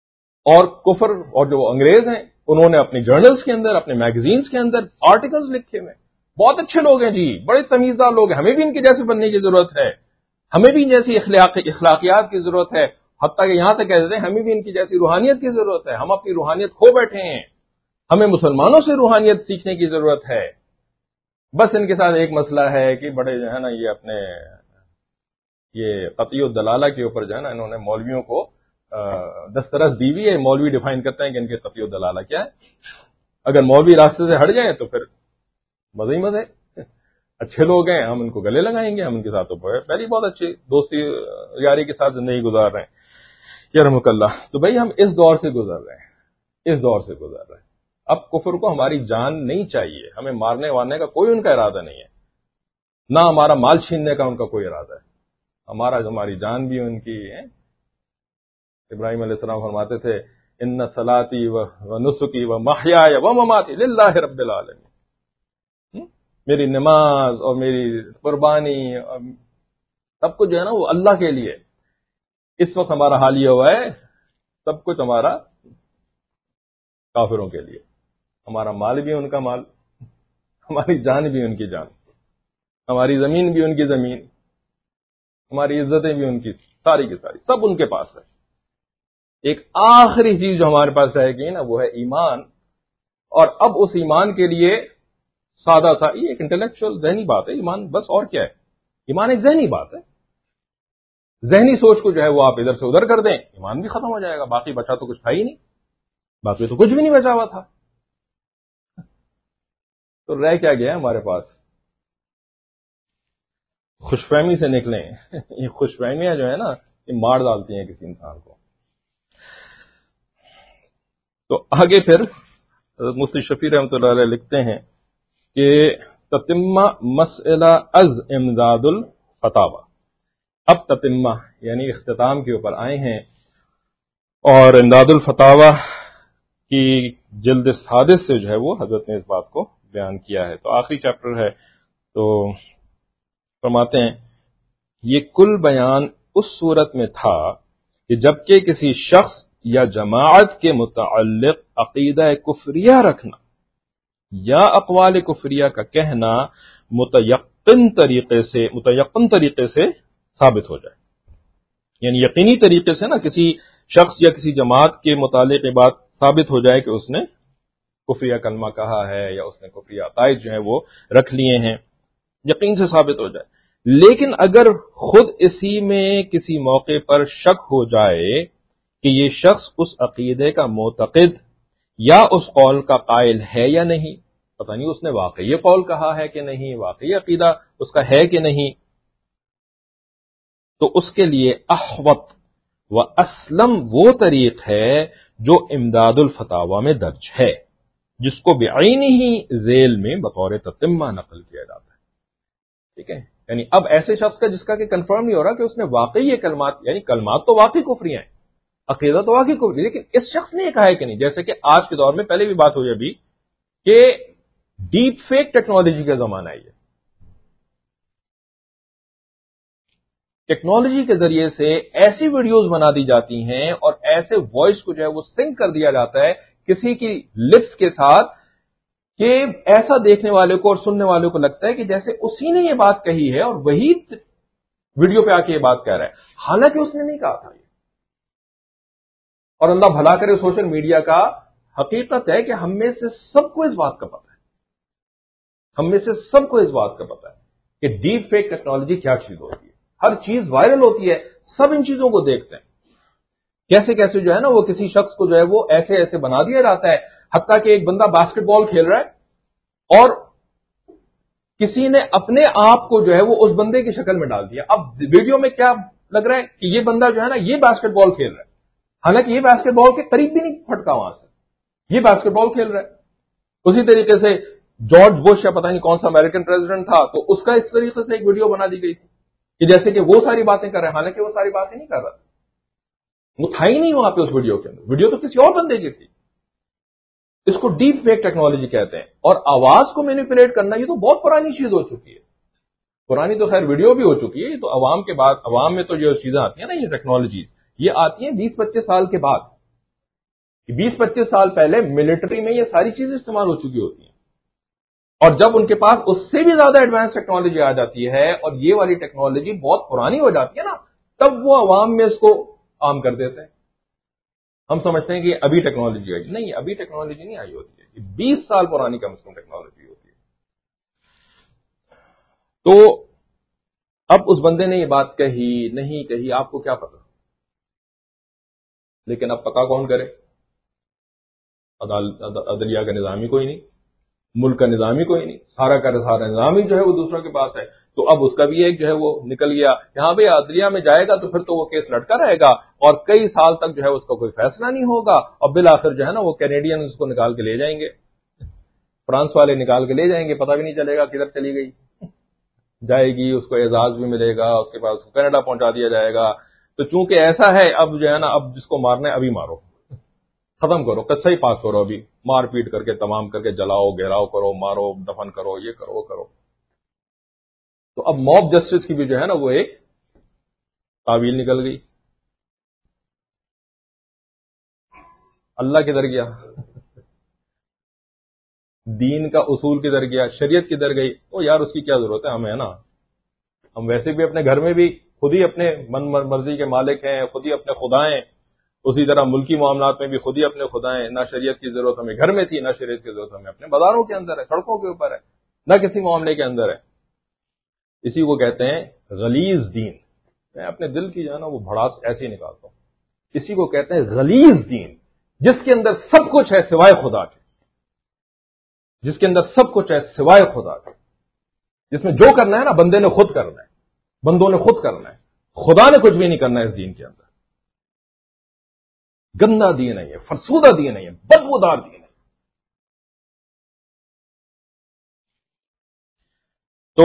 اور کفر اور جو انگریز ہیں انہوں نے اپنی جرنلز کے اندر، اپنے میگزینز کے اندر آرٹیکلز لکھے ہوئے، بہت اچھے لوگ ہیں جی، بڑے تمیزدار لوگ ہیں، ہمیں بھی ان کے جیسے بننے کی ضرورت ہے، ہمیں بھی ان جیسی اخلاقیات کی ضرورت ہے، حتیٰ کہ یہاں تک کہہ دیتے ہیں ہمیں بھی ان کی جیسی روحانیت کی ضرورت ہے، ہم اپنی روحانیت کھو بیٹھے ہیں، ہمیں مسلمانوں سے روحانیت سیکھنے کی ضرورت ہے۔ بس ان کے ساتھ ایک مسئلہ ہے کہ بڑے جو ہے نا یہ اپنے یہ قطعی الدلالہ کے اوپر جو ہے نا انہوں نے مولویوں کو دسترس دی ہوئی ہے، مولوی ڈیفائن کرتے ہیں کہ ان کے قطعی الدلالہ کیا ہے، اگر مولوی راستے سے ہٹ جائیں تو پھر مزے ہی مزے، اچھے لوگ ہیں ہم ان کو گلے لگائیں گے، ہم ان کے ساتھ تو پہلی بہت اچھی دوستی یاری کے ساتھ زندگی گزار رہے ہیں یرحمک اللہ۔ تو بھائی ہم اس دور سے گزر رہے ہیں، اس دور سے گزر رہے ہیں، اب کفر کو ہماری جان نہیں چاہیے، ہمیں مارنے وارنے کا کوئی ان کا ارادہ نہیں ہے، نہ ہمارا مال چھیننے کا ان کا کوئی ارادہ ہے، ہماری جان بھی ان کی ہے۔ ابراہیم علیہ السلام فرماتے تھے ان صلاتی و نسکی و محیای و مماتی للہ رب العالمین، میری نماز اور میری قربانی اور سب کچھ جو ہے نا وہ اللہ کے لیے۔ اس وقت ہمارا حال یہ ہوا ہے سب کچھ ہمارا کافروں کے لیے، ہمارا مال بھی ان کا مال، ہماری جان بھی ان کی جان، ہماری زمین بھی ان کی زمین، ہماری عزتیں بھی ان کی، ساری کی ساری سب ان کے پاس ہے۔ ایک آخری چیز جو ہمارے پاس رہے گی نا وہ ہے ایمان، اور اب اس ایمان کے لیے سادہ سا یہ ایک انٹلیکچوئل ذہنی بات ہے، ایمان بس اور کیا ہے، ایمان ایک ذہنی بات ہے، ذہنی سوچ کو جو ہے وہ آپ ادھر سے ادھر کر دیں ایمان بھی ختم ہو جائے گا، باقی بچا تو کچھ تھا ہی نہیں، باقی تو کچھ بھی نہیں بچا ہوا تھا، تو رہ کیا گیا ہمارے پاس؟ خوش فہمی سے نکلیں یہ خوش فہمیاں جو ہے نا یہ مار ڈالتی ہیں کسی انسان کو۔ تو آگے پھر مفتی شفیع رحمۃ اللہ علیہ لکھتے ہیں کہ تتمہ مسئلہ از امداد الفتاوی، اب تتمہ یعنی اختتام کے اوپر آئے ہیں، اور امداد الفتاوی کی جلد سادس سے جو ہے وہ حضرت نے اس بات کو بیان کیا ہے، تو آخری چیپٹر ہے، تو فرماتے ہیں یہ کل بیان اس صورت میں تھا کہ جبکہ کسی شخص یا جماعت کے متعلق عقیدہ کفریہ رکھنا یا اقوال کفریہ کا کہنا متیقن طریقے سے ثابت ہو جائے، یعنی یقینی طریقے سے نا کسی شخص یا کسی جماعت کے متعلق یہ بات ثابت ہو جائے کہ اس نے کفریہ کلمہ کہا ہے یا اس نے کفریہ عقائد جو ہیں وہ رکھ لیے ہیں، یقین سے ثابت ہو جائے۔ لیکن اگر خود اسی میں کسی موقع پر شک ہو جائے کہ یہ شخص اس عقیدے کا معتقد یا اس قول کا قائل ہے یا نہیں، پتہ نہیں اس نے واقعی یہ قول کہا ہے کہ نہیں، واقعی عقیدہ اس کا ہے کہ نہیں، تو اس کے لیے احوط و اسلم وہ طریق ہے جو امداد الفتاوی میں درج ہے، جس کو بعینی ہی ذیل میں بطور تتمہ نقل کیا جاتا ہے، ٹھیک ہے، یعنی اب ایسے شخص کا جس کا کہ کنفرم نہیں ہو رہا کہ اس نے واقعی یہ کلمات، یعنی کلمات تو واقعی کفری ہیں، عقیدہ تو واقعی کفری، لیکن اس شخص نے یہ کہا ہے کہ نہیں، جیسے کہ آج کے دور میں پہلے بھی بات ہوئی ابھی کہ ڈیپ فیک ٹیکنالوجی کا زمانہ ہے، یہ ٹیکنالوجی کے ذریعے سے ایسی ویڈیوز بنا دی جاتی ہیں اور ایسے وائس کو جو ہے وہ سنک کر دیا جاتا ہے کسی کی لپس کے ساتھ کہ ایسا دیکھنے والے کو اور سننے والے کو لگتا ہے کہ جیسے اسی نے یہ بات کہی ہے اور وہی ویڈیو پہ آ کے یہ بات کہہ رہا ہے، حالانکہ اس نے نہیں کہا تھا یہ۔ اور اللہ بھلا کرے سوشل میڈیا کا حقیقت ہے کہ ہم میں سے سب کو اس بات کا پتہ ہے، ہم میں سے سب کو اس بات کا پتہ ہے کہ ڈیپ فیک ٹیکنالوجی کیا چیز ہوتی ہے، ہر چیز وائرل ہوتی ہے، سب ان چیزوں کو دیکھتے ہیں، کیسے کیسے جو ہے نا وہ کسی شخص کو جو ہے وہ ایسے ایسے بنا دیا جاتا ہے، حتیٰ کہ ایک بندہ باسکٹ بال کھیل رہا ہے اور کسی نے اپنے آپ کو جو ہے وہ اس بندے کی شکل میں ڈال دیا، اب ویڈیو میں کیا لگ رہا ہے کہ یہ بندہ جو ہے نا یہ باسکٹ بال کھیل رہا ہے، حالانکہ یہ باسکٹ بال کے قریب بھی نہیں پھٹکا وہاں سے، یہ باسکٹ بال کھیل رہا ہے۔ اسی طریقے سے جارج بش یا پتہ نہیں کون سا امریکن پریزیڈنٹ تھا، تو اس کا اس طریقے سے ایک ویڈیو بنا دی گئی تھی کہ جیسے کہ وہ ساری باتیں کر رہے ہیں، حالانکہ وہ ساری باتیں نہیں کر رہا تھا، وہ تھا ہی نہیں وہاں پہ اس ویڈیو کے اندر، ویڈیو تو کسی اور بندے کی تھی۔ اس کو ڈیپ فیک ٹیکنالوجی کہتے ہیں، اور آواز کو مینیپولیٹ کرنا یہ تو بہت پرانی چیز ہو چکی ہے، پرانی تو خیر ویڈیو بھی ہو چکی ہے، یہ تو عوام کے بعد، عوام میں تو جو چیزیں آتی ہیں نا یہ ٹیکنالوجیز یہ آتی ہیں 20-25 سال کے بعد، 20-25 سال پہلے ملٹری میں یہ ساری چیزیں استعمال ہو چکی ہوتی ہیں، اور جب ان کے پاس اس سے بھی زیادہ ایڈوانس ٹیکنالوجی آ جاتی ہے اور یہ والی ٹیکنالوجی بہت پرانی ہو جاتی ہے نا، تب وہ عوام میں اس کو عام کر دیتے ہیں۔ ہم سمجھتے ہیں کہ ابھی ٹیکنالوجی آئی، نہیں، ابھی ٹیکنالوجی نہیں آئی ہوتی ہے، یہ 20 سال پرانی کم از کم ٹیکنالوجی ہوتی ہے۔ تو اب اس بندے نے یہ بات کہی نہیں کہی، آپ کو کیا پتا، لیکن اب پتا کون کرے؟ عدلیہ کا نظام ہی کوئی نہیں، ملک کا نظام ہی کوئی نہیں، سارا کا سارا نظام ہی جو ہے وہ دوسروں کے پاس ہے۔ تو اب اس کا بھی ایک جو ہے وہ نکل گیا کہ ہاں بھائی عدلیہ میں جائے گا تو پھر تو وہ کیس لٹکا رہے گا اور کئی سال تک جو ہے اس کا کوئی فیصلہ نہیں ہوگا، اور بالآخر جو ہے نا وہ کینیڈین اس کو نکال کے لے جائیں گے، فرانس والے نکال کے لے جائیں گے، پتہ بھی نہیں چلے گا کدھر چلی گئی، جائے گی، اس کو اعزاز بھی ملے گا، اس کے بعد اس کو کینیڈا پہنچا دیا جائے گا۔ تو چونکہ ایسا ہے اب جو ہے نا اب جس کو مارنا ہے ابھی مارو، ختم کرو، قصہ ہی پاس کرو، ابھی مار پیٹ کر کے تمام کر کے جلاؤ گھیراؤ کرو، مارو دفن کرو، یہ کرو وہ کرو۔ تو اب موب جسٹس کی بھی جو ہے نا وہ ایک تعویل نکل گئی۔ اللہ کدھر گیا؟ دین کا اصول کدھر گیا؟ شریعت کدھر گئی؟ او یار اس کی کیا ضرورت ہے، ہم ہے نا، ہم ویسے بھی اپنے گھر میں بھی خود ہی اپنے من مرضی کے مالک ہیں، خود ہی اپنے خدا ہیں، اسی طرح ملکی معاملات میں بھی خود ہی اپنے خدا ہیں۔ نہ شریعت کی ضرورت ہمیں گھر میں تھی، نہ شریعت کی ضرورت ہمیں اپنے بازاروں کے اندر ہے، سڑکوں کے اوپر ہے، نہ کسی معاملے کے اندر ہے۔ اسی کو کہتے ہیں غلیظ دین۔ میں اپنے دل کی جو ہے نا وہ بھڑاس ایسے ہی نکالتا ہوں، اسی کو کہتے ہیں غلیظ دین، جس کے اندر سب کچھ ہے سوائے خدا کے، جس کے اندر سب کچھ ہے سوائے خدا کے، جس میں جو کرنا ہے نا بندے نے خود کرنا ہے، بندوں نے خود کرنا ہے، خدا نے کچھ بھی نہیں کرنا ہے اس دین کے اندر۔ گندا دین ہے، یہ فرسودہ دین ہے، یہ بدبودار دین ہے۔ تو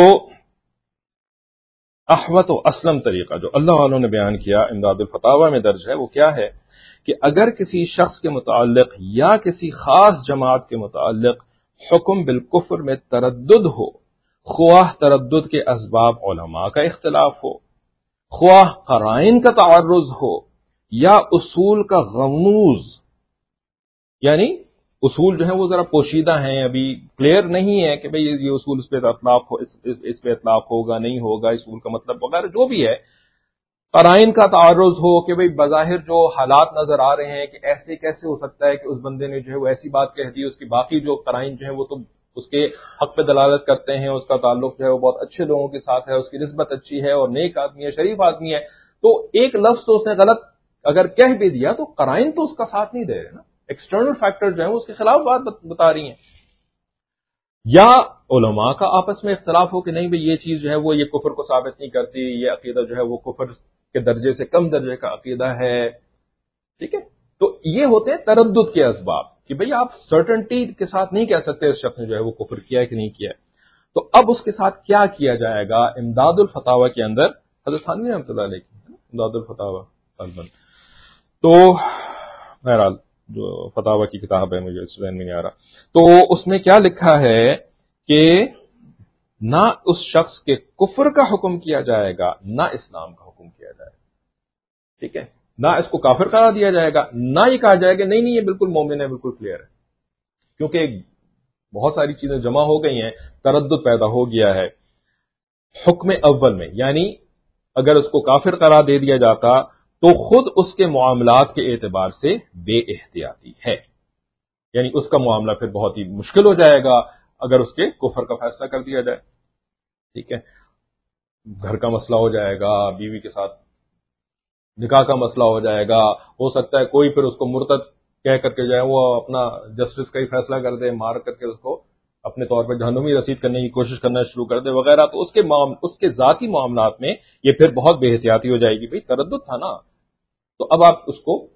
احوط و اسلم طریقہ جو اللہ والوں نے بیان کیا امداد الفتاوی میں درج ہے، وہ کیا ہے کہ اگر کسی شخص کے متعلق یا کسی خاص جماعت کے متعلق حکم بالکفر میں تردد ہو، خواہ تردد کے اسباب علماء کا اختلاف ہو، خواہ قرائن کا تعرض ہو، یا اصول کا غموز، یعنی اصول جو ہیں وہ ذرا پوشیدہ ہیں، ابھی کلیئر نہیں ہے کہ بھئی یہ اصول اس پہ اطلاق ہو، اس پہ اطلاق ہوگا نہیں ہوگا، اصول کا مطلب وغیرہ جو بھی ہے، قرائن کا تعرض ہو کہ بھئی بظاہر جو حالات نظر آ رہے ہیں کہ ایسے کیسے ہو سکتا ہے کہ اس بندے نے جو ہے وہ ایسی بات کہہ دی، اس کی باقی جو قرائن جو ہیں وہ تو اس کے حق پہ دلالت کرتے ہیں، اس کا تعلق جو ہے وہ بہت اچھے لوگوں کے ساتھ ہے، اس کی نسبت اچھی ہے اور نیک آدمی ہے، شریف آدمی ہے، تو ایک لفظ تو اس نے غلط اگر کہہ بھی دیا تو قرائن تو اس کا ساتھ نہیں دے رہے نا، ایکسٹرنل فیکٹر جو ہیں وہ اس کے خلاف بات بتا رہی ہیں۔ یا علماء کا آپس میں اختلاف ہو کہ نہیں بھئی یہ چیز جو ہے وہ یہ کفر کو ثابت نہیں کرتی، یہ عقیدہ جو ہے وہ کفر کے درجے سے کم درجے کا عقیدہ ہے، ٹھیک ہے، تو یہ ہوتے ہیں تردد کے اسباب کہ بھئی آپ سرٹنٹی کے ساتھ نہیں کہہ سکتے اس شخص نے جو ہے وہ کفر کیا ہے کہ نہیں کیا ہے۔ تو اب اس کے ساتھ کیا کیا جائے گا؟ امداد الفتاوی کے اندر حضرت تھانوی رحمۃ اللہ علیہ کی امداد الفتاوی غالباً، تو بہرحال جو فتاوی کی کتاب ہے مجھے ذہن میں نہیں آ رہا، تو اس میں کیا لکھا ہے کہ نہ اس شخص کے کفر کا حکم کیا جائے گا، نہ اسلام کا حکم کیا جائے گا، ٹھیک ہے، نہ اس کو کافر قرار دیا جائے گا، نہ یہ کہا جائے گا نہیں نہیں یہ بالکل مومن ہے، بالکل کلیئر ہے، کیونکہ بہت ساری چیزیں جمع ہو گئی ہیں، تردد پیدا ہو گیا ہے حکم اول میں، یعنی اگر اس کو کافر قرار دے دیا جاتا تو خود اس کے معاملات کے اعتبار سے بے احتیاطی ہے، یعنی اس کا معاملہ پھر بہت ہی مشکل ہو جائے گا اگر اس کے کفر کا فیصلہ کر دیا جائے، ٹھیک ہے، گھر کا مسئلہ ہو جائے گا، بیوی کے ساتھ نکاح کا مسئلہ ہو جائے گا، ہو سکتا ہے کوئی پھر اس کو مرتد کہہ کر کے جائے وہ اپنا جسٹس کا ہی فیصلہ کر دے، مار کر کے اس کو اپنے طور پہ جہنمی رسید کرنے کی کوشش کرنا شروع کر دے وغیرہ، تو اس کے ذاتی معاملات میں یہ پھر بہت بے احتیاطی ہو جائے گی، بھئی تردد تھا نا، تو اب آپ اس کو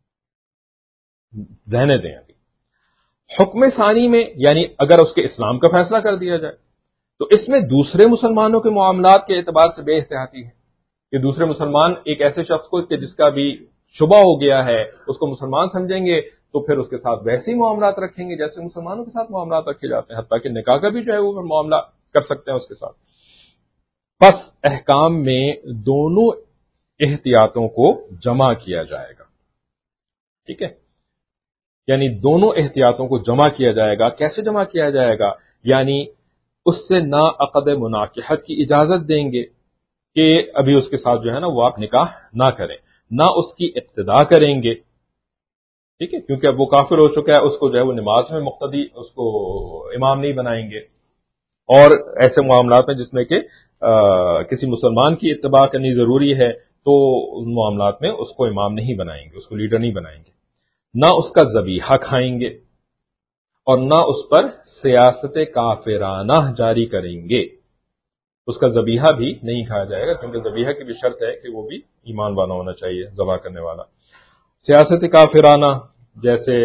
رہنے دیں۔ ابھی حکم ثانی میں یعنی اگر اس کے اسلام کا فیصلہ کر دیا جائے تو اس میں دوسرے مسلمانوں کے معاملات کے اعتبار سے بے احتیاطی ہے کہ دوسرے مسلمان ایک ایسے شخص کو کہ جس کا بھی شبہ ہو گیا ہے اس کو مسلمان سمجھیں گے تو پھر اس کے ساتھ ویسے ہی معاملات رکھیں گے جیسے مسلمانوں کے ساتھ معاملات رکھے جاتے ہیں، حتیٰ کہ نکاح کا بھی جو ہے وہ معاملہ کر سکتے ہیں اس کے ساتھ۔ پس احکام میں دونوں احتیاطوں کو جمع کیا جائے گا، ٹھیک ہے، یعنی دونوں احتیاطوں کو جمع کیا جائے گا. کیسے جمع کیا جائے گا؟ یعنی اس سے نہ عقد مناکحت کی اجازت دیں گے کہ ابھی اس کے ساتھ جو ہے نا وہ آپ نکاح نہ کریں، نہ اس کی اقتدا کریں گے. ٹھیک ہے، کیونکہ اب وہ کافر ہو چکا ہے، اس کو جو ہے وہ نماز میں مقتدی، اس کو امام نہیں بنائیں گے. اور ایسے معاملات میں جس میں کہ کسی مسلمان کی اتباع کرنی ضروری ہے، تو ان معاملات میں اس کو امام نہیں بنائیں گے، اس کو لیڈر نہیں بنائیں گے. نہ اس کا ذبیحہ کھائیں گے اور نہ اس پر سیاست کافرانہ جاری کریں گے. اس کا ذبیحہ بھی نہیں کھایا جائے گا، کیونکہ ذبیحہ کی بھی شرط ہے کہ وہ بھی ایمان والا ہونا چاہیے، ذبح کرنے والا. سیاست کافرانہ، جیسے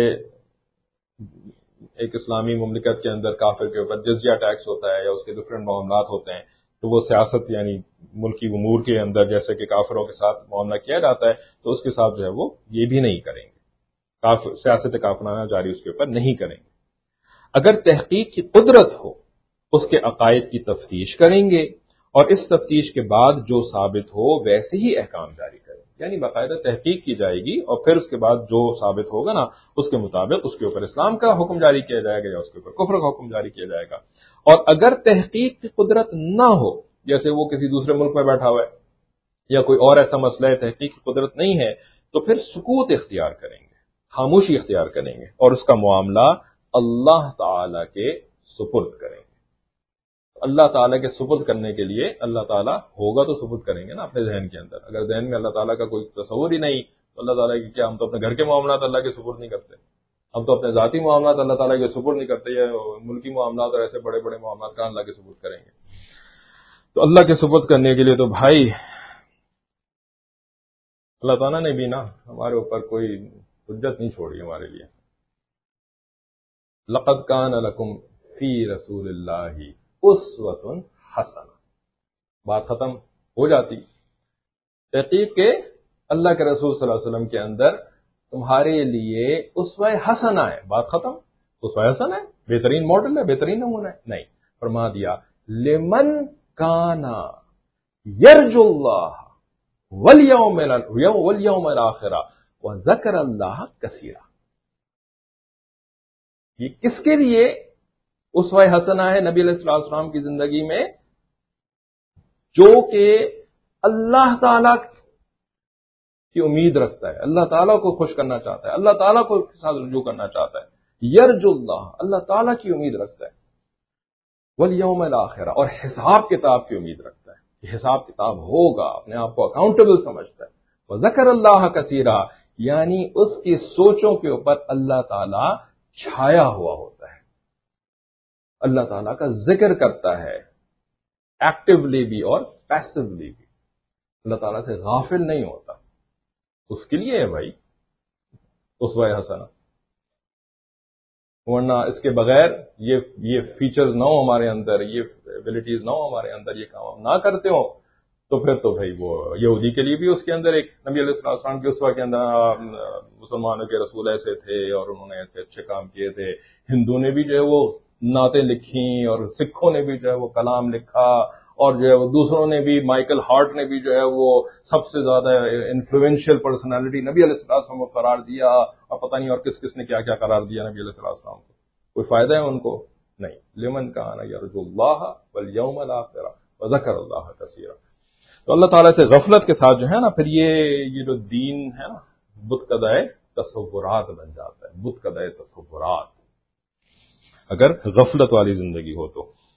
ایک اسلامی مملکت کے اندر کافر کے اوپر جزیہ ٹیکس ہوتا ہے یا اس کے ڈفرینٹ معاملات ہوتے ہیں، تو وہ سیاست یعنی ملکی امور کے اندر جیسے کہ کافروں کے ساتھ معاملہ کیا جاتا ہے، تو اس کے ساتھ جو ہے وہ یہ بھی نہیں کریں گے، سیاست کافرانہ جاری اس کے اوپر نہیں کریں گے. اگر تحقیق کی قدرت ہو، اس کے عقائد کی تفتیش کریں گے اور اس تفتیش کے بعد جو ثابت ہو ویسے ہی احکام جاری کریں گے. یعنی باقاعدہ تحقیق کی جائے گی اور پھر اس کے بعد جو ثابت ہوگا نا اس کے مطابق اس کے اوپر اسلام کا حکم جاری کیا جائے گا یا اس کے اوپر کفر کا حکم جاری کیا جائے گا. اور اگر تحقیق کی قدرت نہ ہو، جیسے وہ کسی دوسرے ملک میں بیٹھا ہوا ہے یا کوئی اور ایسا مسئلہ ہے، تحقیق کی قدرت نہیں ہے، تو پھر سکوت اختیار کریں گے، خاموشی اختیار کریں گے اور اس کا معاملہ اللہ تعالی کے سپرد کریں گے. اللہ تعالیٰ کے سپرد کرنے کے لیے اللہ تعالیٰ ہوگا تو سپرد کریں گے نا اپنے ذہن کے اندر. اگر ذہن میں اللہ تعالیٰ کا کوئی تصور ہی نہیں تو اللہ تعالیٰ کی کیا، ہم تو اپنے گھر کے معاملات اللہ کے سپرد نہیں کرتے، ہم تو اپنے ذاتی معاملات اللہ تعالیٰ کے سپرد نہیں کرتے، یا ملکی معاملات اور ایسے بڑے بڑے معاملات کا اللہ کے سپرد کریں گے. تو اللہ کے سپرد کرنے کے لیے تو بھائی اللہ تعالیٰ نے بھی نا ہمارے اوپر کوئی حجت نہیں چھوڑی ہمارے لیے. لقد کان لکم فی رسول اللہ اسوۃ حسنہ، بات ختم ہو جاتی. تحقیق کے اللہ کے رسول صلی اللہ علیہ وسلم کے اندر تمہارے لیے اسوہ حسنہ ہے، بات ختم. اسوہ حسنہ ہے، بہترین ماڈل ہے، بہترین نمونہ ہے. نہیں، فرما دیا لمن کانا یرجو اللہ والیوم الاخر وذکر اللہ کثیرا. یہ کس کے لیے اسوہ حسنہ ہے نبی علیہ الصلوۃ والسلام کی زندگی میں؟ جو کہ اللہ تعالی کی امید رکھتا ہے، اللہ تعالیٰ کو خوش کرنا چاہتا ہے، اللہ تعالیٰ کو اس کے ساتھ رجوع کرنا چاہتا ہے. یرجو اللہ، اللہ تعالیٰ کی امید رکھتا ہے، والیوم الاخر، اور حساب کتاب کی امید رکھتا ہے کہ حساب کتاب ہوگا، اپنے آپ کو اکاؤنٹیبل سمجھتا ہے. وذکر اللہ کثیرا، یعنی اس کی سوچوں کے اوپر اللہ تعالیٰ چھایا ہوا ہوتا ہے، اللہ تعالیٰ کا ذکر کرتا ہے، ایکٹیولی بھی اور پیسولی بھی. اللہ تعالیٰ سے غافل نہیں ہوتا. اس کے لیے ہے بھائی اسوہ حسنہ، ورنہ اس کے بغیر یہ فیچرز نہ ہو ہمارے اندر، یہ ایبلٹیز نہ ہو ہمارے اندر، یہ کام ہم نہ کرتے ہوں، تو پھر تو بھائی وہ یہودی کے لیے بھی اس کے اندر ایک نبی علیہ السلام کے اسوہ کے اندر مسلمانوں کے رسول ایسے تھے اور انہوں نے ایسے اچھے کام کیے تھے. ہندو نے بھی جو ہے وہ نعتیں لکھی اور سکھوں نے بھی جو ہے وہ کلام لکھا، اور جو ہے وہ دوسروں نے بھی، مائیکل ہارٹ نے بھی جو ہے وہ سب سے زیادہ انفلوئنشل پرسنالٹی نبی علیہ السلام کو قرار دیا، اور پتہ نہیں اور کس کس نے کیا کیا قرار دیا نبی علیہ السلام کو. کوئی فائدہ ہے ان کو؟ نہیں. لمن کان یرجو اللہ والیوم الاخر وذکر اللہ کثیرا. تو اللہ تعالیٰ سے غفلت کے ساتھ جو ہے نا پھر یہ جو دین ہے نا بت قدائے تصورات بن جاتا ہے، بت قدائے تصورات، اگر غفلت والی زندگی ہو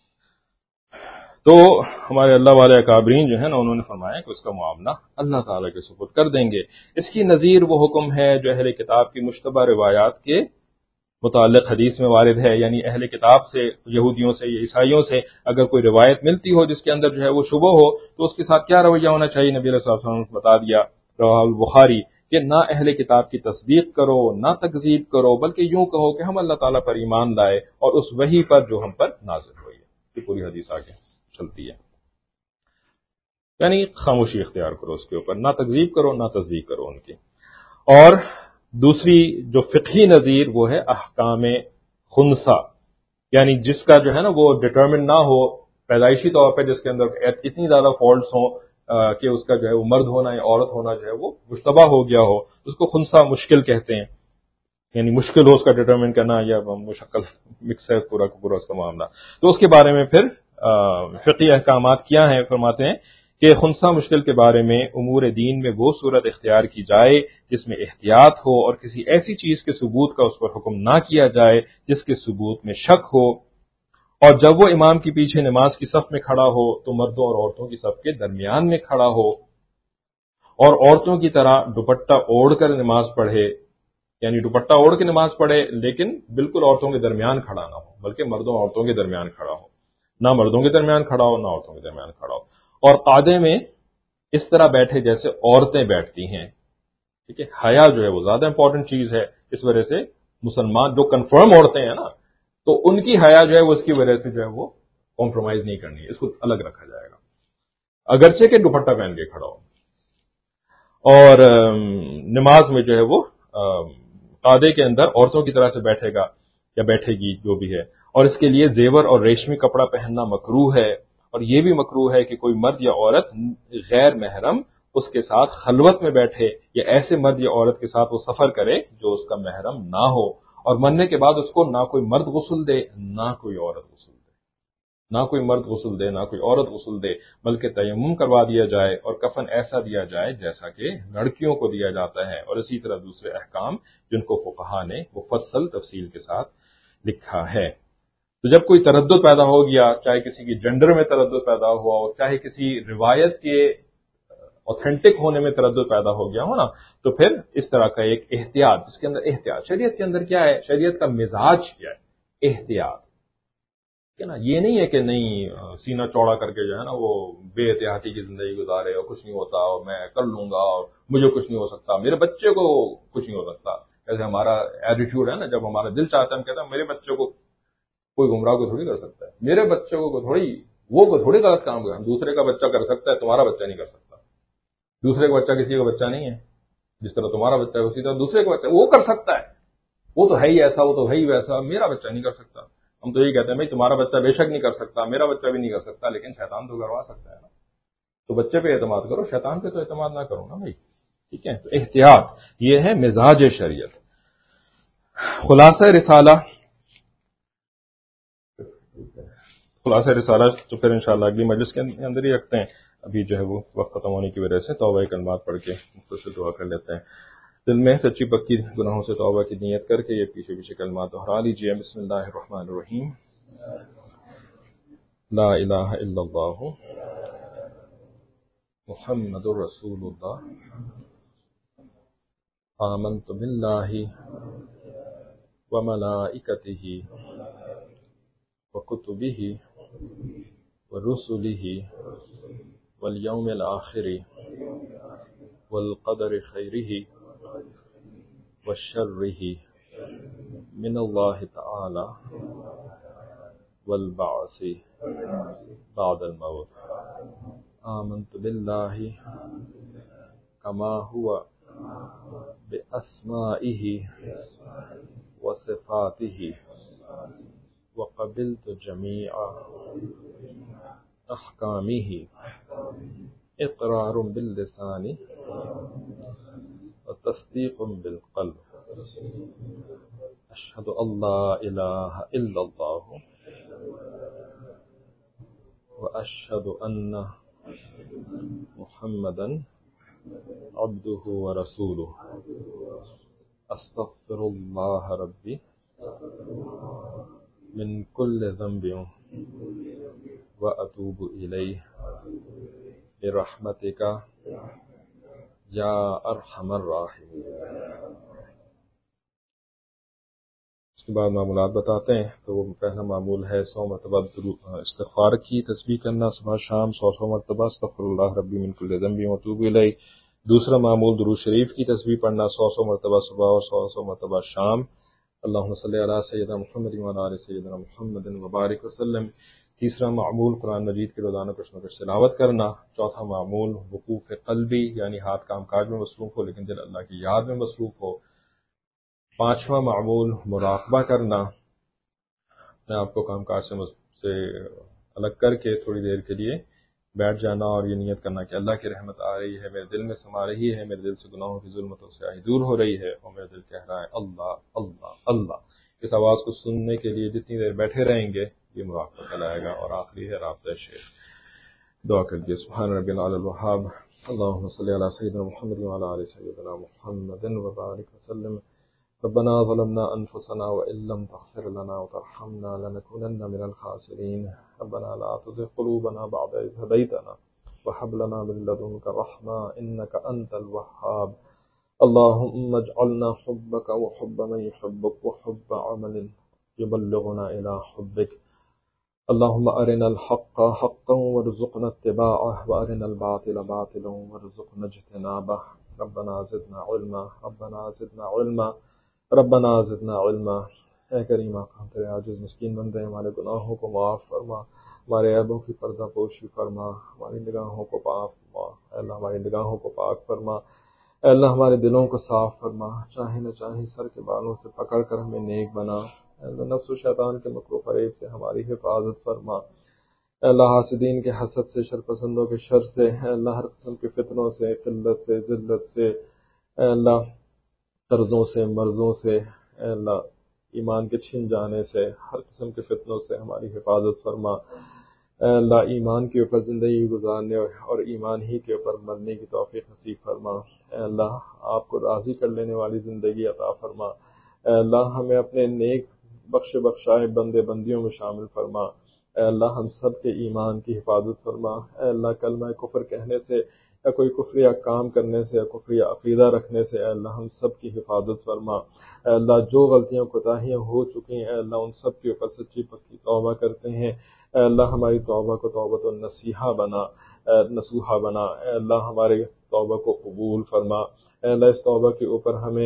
تو ہمارے اللہ والے اکابرین جو ہے نا انہوں نے فرمایا کہ اس کا معاملہ اللہ تعالیٰ کے سپرد کر دیں گے. اس کی نظیر وہ حکم ہے جو اہل کتاب کی مشتبہ روایات کے متعلق حدیث میں وارد ہے. یعنی اہل کتاب سے، یہودیوں سے یا عیسائیوں سے اگر کوئی روایت ملتی ہو جس کے اندر جو ہے وہ شبہ ہو تو اس کے ساتھ کیا رویہ ہونا چاہیے. نبی علیہ الصلوۃ والسلام نے بتا دیا رواه البخاری کہ نہ اہل کتاب کی تصدیق کرو نہ تکذیب کرو، بلکہ یوں کہو کہ ہم اللہ تعالیٰ پر ایمان لائے اور اس وحی پر جو ہم پر نازل ہوئی ہے. یہ پوری حدیث آگے چلتی ہے. یعنی خاموشی اختیار کرو اس کے اوپر، نہ تکذیب کرو نہ تصدیق کرو ان کی. اور دوسری جو فقہی نظیر وہ ہے احکام خنثی، یعنی جس کا جو ہے نا وہ ڈٹرمن نہ ہو پیدائشی طور پہ، جس کے اندر اتنی زیادہ فالٹس ہوں کہ اس کا جو ہے وہ مرد ہونا یا عورت ہونا جو ہے وہ مشتبہ ہو گیا ہو، اس کو خنثی مشکل کہتے ہیں. یعنی مشکل ہو اس کا ڈٹرمن کرنا یا مشکل مکس ہے پورا کا پورا اس کا معاملہ. تو اس کے بارے میں پھر فقہی احکامات کیا ہیں؟ فرماتے ہیں کہ خنثی مشکل کے بارے میں امور دین میں وہ صورت اختیار کی جائے جس میں احتیاط ہو اور کسی ایسی چیز کے ثبوت کا اس پر حکم نہ کیا جائے جس کے ثبوت میں شک ہو. اور جب وہ امام کے پیچھے نماز کی صف میں کھڑا ہو تو مردوں اور عورتوں کی صف کے درمیان میں کھڑا ہو اور عورتوں کی طرح دوپٹہ اوڑھ کر نماز پڑھے، یعنی دوپٹہ اوڑھ کے نماز پڑھے لیکن بالکل عورتوں کے درمیان کھڑا نہ ہو، بلکہ مردوں عورتوں کے درمیان کھڑا ہو، نہ مردوں کے درمیان کھڑا ہو نہ عورتوں کے درمیان کھڑا ہو. اور قعدے میں اس طرح بیٹھے جیسے عورتیں بیٹھتی ہیں. ٹھیک ہے، حیا جو ہے وہ زیادہ امپورٹنٹ چیز ہے. اس وجہ سے مسلمان جو کنفرم عورتیں ہیں نا، تو ان کی حیا جو ہے وہ اس کی وجہ سے جو ہے وہ کمپرومائز نہیں کرنی ہے، اس کو الگ رکھا جائے گا اگرچہ کہ دوپٹہ پہن کے کھڑا ہو. اور نماز میں جو ہے وہ قعدے کے اندر عورتوں کی طرح سے بیٹھے گا یا بیٹھے گی جو بھی ہے، اور اس کے لیے زیور اور ریشمی کپڑا پہننا مکروہ ہے. اور یہ بھی مکروہ ہے کہ کوئی مرد یا عورت غیر محرم اس کے ساتھ خلوت میں بیٹھے یا ایسے مرد یا عورت کے ساتھ وہ سفر کرے جو اس کا محرم نہ ہو، اور مرنے کے بعد اس کو نہ کوئی مرد غسل دے نہ کوئی عورت غسل دے، نہ کوئی مرد غسل دے نہ کوئی عورت غسل دے، بلکہ تیمم کروا دیا جائے اور کفن ایسا دیا جائے جیسا کہ لڑکیوں کو دیا جاتا ہے. اور اسی طرح دوسرے احکام جن کو فقہا نے مفصل تفصیل کے ساتھ لکھا ہے. تو جب کوئی تردد پیدا ہو گیا، چاہے کسی کی جنڈر میں تردد پیدا ہوا ہو، چاہے کسی روایت کے اوتھینٹک ہونے میں تردد پیدا ہو گیا ہو نا، تو پھر اس طرح کا ایک احتیاط، جس کے اندر احتیاط شریعت کے اندر کیا ہے، شریعت کا مزاج کیا ہے، احتیاط ہے نا. یہ نہیں ہے کہ نہیں سینہ چوڑا کر کے جو ہے نا وہ بے احتیاطی کی زندگی گزارے اور کچھ نہیں ہوتا اور میں کر لوں گا اور مجھے کچھ نہیں ہو سکتا، میرے بچے کو کچھ نہیں ہو سکتا. جیسے ہمارا ایٹیٹیوڈ ہے نا، جب ہمارا دل چاہتا ہے ہم کہتے ہیں میرے بچے کو کوئی گمراہ کو تھوڑی کر سکتا ہے، میرے بچے کو تھوڑی غلط کام کرے. دوسرے کا بچہ کر سکتا ہے، تمہارا بچہ نہیں کر سکتا. دوسرے کا بچہ کسی کا بچہ نہیں ہے. جس طرح تمہارا بچہ ہے اسی طرح دوسرے کا بچہ وہ کر سکتا ہے. وہ تو ہے ہی ایسا، وہ تو ہے ہی ویسا، میرا بچہ نہیں کر سکتا. ہم تو یہی کہتے ہیں بھائی تمہارا بچہ بے شک نہیں کر سکتا، میرا بچہ بھی نہیں کر سکتا، لیکن شیطان تو کروا سکتا ہے نا. تو بچے پہ اعتماد کرو، شیطان پہ تو اعتماد نہ کرو نا بھائی. ٹھیک ہے، تو احتیاط یہ ہے مزاج شریعت. خلاصہ رسالہ تو پھر انشاءاللہ اگلی مجلس کے اندر ہی رکھتے ہیں. ابھی جو ہے وہ وقت ختم ہونے کی وجہ سے توبہ کلمات پڑھ کے مختصر دعا کر لیتے ہیں. دل میں سچی پکی گناہوں سے توبہ کی نیت کر کے یہ پیچھے پیچھے کلمات دہرا لیجیے. بسم اللہ الرحمن الرحیم. لا الہ الا اللہ محمد الرسول اللہ. آمنت باللہ وملائکتہ وکتبہ ورسلہ والیوم الآخر والقدر خیرہ وشرہ من اللہ تعالی والبعث بعد الموت. آمنت باللہ کما هو بأسمائہ وصفاتہ وقبلت جمیع احکامہ اقرار باللسان وتصدیق بالقلب. اشہد ان لا الہ الا اللہ واشہد ان محمدا عبدہ ورسولہ. استغفر اللہ ربی من کل ذنب واتوب الیہ برحمتک یا ارحم الراحمین. اس کے بعد معمولات بتاتے ہیں. تو وہ پہلا معمول ہے 100 مرتبہ استغفار کی تسبیح کرنا صبح شام 100 مرتبہ. استغفر اللہ ربی من کل ذنب واتوب الیہ. دوسرا معمول درود شریف کی تسبیح پڑھنا 100 مرتبہ صبح اور 100 مرتبہ شام. اللہم صلی علی سیدنا محمد وعلی آل سیدنا محمد وبارک وسلم. تیسرا معمول قرآن مجید کے روزانہ کچھ نہ کچھ تلاوت کرنا. چوتھا معمول وقوف قلبی، یعنی ہاتھ کام کاج میں مصروف ہو لیکن دل اللہ کی یاد میں مصروف ہو. پانچواں معمول مراقبہ کرنا، اپنے آپ کو کام کاج سے الگ کر کے تھوڑی دیر کے لیے بیٹھ جانا اور یہ نیت کرنا کہ اللہ کی رحمت آ رہی ہے، میرے دل میں سما رہی ہے، میرے دل سے گناہوں کی ظلمتوں سے آہی دور ہو رہی ہے، اور میرا دل کہہ رہا ہے اللہ اللہ اللہ۔ اس آواز کو سننے کے لیے جتنی دیر بیٹھے رہیں گے یہ مراقبہ کہلائے گا۔ اور آخری ہے رابطہ شیخ، دعا کر دیے سبحان ربی العلی الوہاب اللہم صلی علی سیدنا محمد وعلی آل سیدنا محمد وبارک وسلم۔ ربنا ظلمنا أنفسنا وإن لم تغفر لنا وترحمنا لنكونن من الخاسرين ربنا لا تزغ قلوبنا بعد إذ هديتنا وهب لنا من لدنك رحمة إنك أنت الوهاب اللهم اجعلنا حبك وحب من يحبك وحب عمل يبلغنا إلى حبك اللهم أرنا الحق حقا وارزقنا اتباعه وأرنا الباطل باطلا وارزقنا اجتنابه ربنا زدنا علما ربنا زدنا علما ربنا زدنا علما۔ اے کریم آقا تیرے عاجز مسکین بندے ہمارے گناہوں کو معاف فرما، ہمارے عیبوں کی پردہ پوشی فرما، ہماری نگاہوں کو پاک فرما، اے اللہ ہماری نگاہوں کو پاک فرما، اے اللہ ہمارے دلوں کو صاف فرما، چاہے نہ چاہے سر کے بالوں سے پکڑ کر ہمیں نیک بنا، اے اللہ نفس و شیطان کے مکر و فریب سے ہماری حفاظت فرما، اے اللہ حاسدین کے حسد سے، شرپسندوں کے شر سے، اے اللہ ہر قسم کے فتنوں سے، قلت سے، ذلت سے، اے اللہ قرضوں سے، مرضوں سے، اے اللہ ایمان کے چھن جانے سے، ہر قسم کے فتنوں سے ہماری حفاظت فرما، اے اللہ ایمان کے اوپر زندگی گزارنے اور ایمان ہی کے اوپر مرنے کی توفیق نصیب فرما، اے اللہ آپ کو راضی کر لینے والی زندگی عطا فرما، اے اللہ ہمیں اپنے نیک بخشائے بندے بندیوں میں شامل فرما، اے اللہ ہم سب کے ایمان کی حفاظت فرما، اے اللہ کلمہ کفر کہنے سے یا کوئی کفری کام کرنے سے یا کفری عقیدہ رکھنے سے اے اللہ ہم سب کی حفاظت فرما، اے اللہ جو غلطیاں کوتاہیاں ہو چکی ہیں اے اللہ ان سب کے اوپر سچی پکی توبہ کرتے ہیں، اے اللہ ہماری توبہ کو توبۃ النصیحہ نصوحہ بنا، اے اللہ ہماری توبہ کو قبول فرما، اے اللہ اس توبہ کے اوپر ہمیں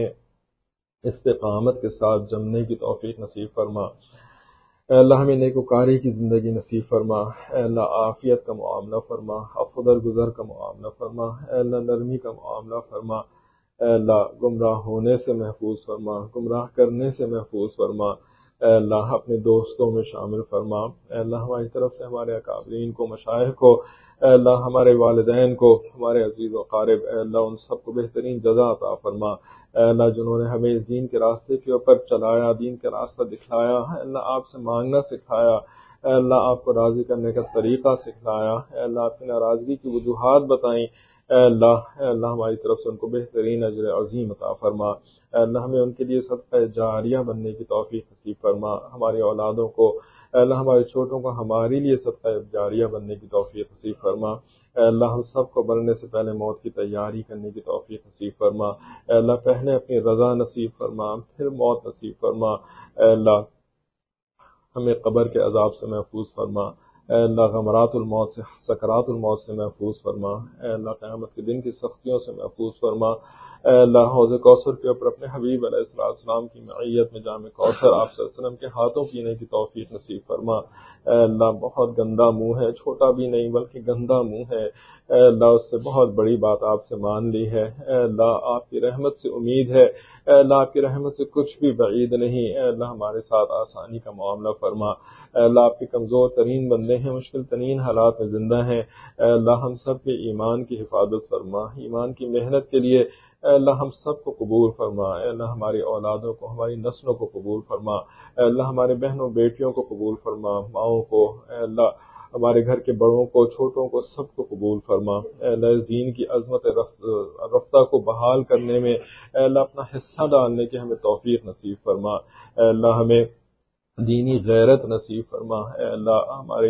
استقامت کے ساتھ جمنے کی توفیق نصیب فرما، اے اللہ ہمیں نیکوکاری کی زندگی نصیب فرما، اے اللہ عافیت کا معاملہ فرما، عفو درگزر کا معاملہ فرما، اے اللہ نرمی کا معاملہ فرما، اے اللہ گمراہ ہونے سے محفوظ فرما، گمراہ کرنے سے محفوظ فرما، اے اللہ اپنے دوستوں میں شامل فرما، اے اللہ ہماری طرف سے ہمارے اکابرین کو، مشائخ کو، اے اللہ ہمارے والدین کو، ہمارے عزیز و قارب، اے اللہ ان سب کو بہترین جزا عطا فرما، اے اللہ جنہوں نے ہمیں اس دین کے راستے کے اوپر چلایا، دین کا راستہ دکھلایا، اے اللہ آپ سے مانگنا سکھایا، اے اللہ آپ کو راضی کرنے کا طریقہ سکھلایا، اے اللہ آپ کی ناراضگی کی وجوہات بتائیں، اے اللہ ہماری طرف سے ان کو بہترین اجر عظیم عطا فرما، اے اللہ ہمیں ان کے لیے صدقہ جاریہ بننے کی توفیق نصیب فرما، ہماری اولادوں کو، اے اللہ ہمارے چھوٹوں کو ہمارے لیے صدقہ جاریہ بننے کی توفیق نصیب فرما، اے اللہ ہم سب کو مرنے سے پہلے موت کی تیاری کرنے کی توفیق نصیب فرما، اے اللہ پہلے اپنی رضا نصیب فرما پھر موت نصیب فرما، اے اللہ ہمیں قبر کے عذاب سے محفوظ فرما، اے اللہ غمرات الموت سے، سکرات الموت سے محفوظ فرما، اے اللہ قیامت کے دن کی سختیوں سے محفوظ فرما، اے اللہ حوض کوثر کے اوپر اپنے حبیب علیہ السلام کی معیت میں جام کوثر آپ صلی اللہ علیہ وسلم کے ہاتھوں پینے کی توفیق نصیب فرما، اے اللہ بہت گندا منہ ہے، چھوٹا بھی نہیں بلکہ گندا منہ ہے، اے اللہ اس سے بہت بڑی بات آپ سے مان لی ہے، اے اللہ آپ کی رحمت سے امید ہے، اے اللہ آپ کی رحمت سے کچھ بھی بعید نہیں، اے اللہ ہمارے ساتھ آسانی کا معاملہ فرما، اے اللہ آپ کے کمزور ترین بندے ہیں، مشکل ترین حالات میں زندہ ہیں، اے اللہ ہم سب کے ایمان کی حفاظت فرما، ایمان کی محنت کے لیے اے اللہ ہم سب کو قبول فرما، اے اللہ ہماری اولادوں کو، ہماری نسلوں کو قبول فرما، اے اللہ ہمارے بہنوں بیٹیوں کو قبول فرما، ماؤں کو، اے اللہ ہمارے گھر کے بڑوں کو، چھوٹوں کو، سب کو قبول فرما، اے اللہ اس دین کی عظمت رفتہ کو بحال کرنے میں اے اللہ اپنا حصہ ڈالنے کی ہمیں توفیق نصیب فرما، اے اللہ ہمیں دینی غیرت نصیب فرما، اے اللہ ہمارے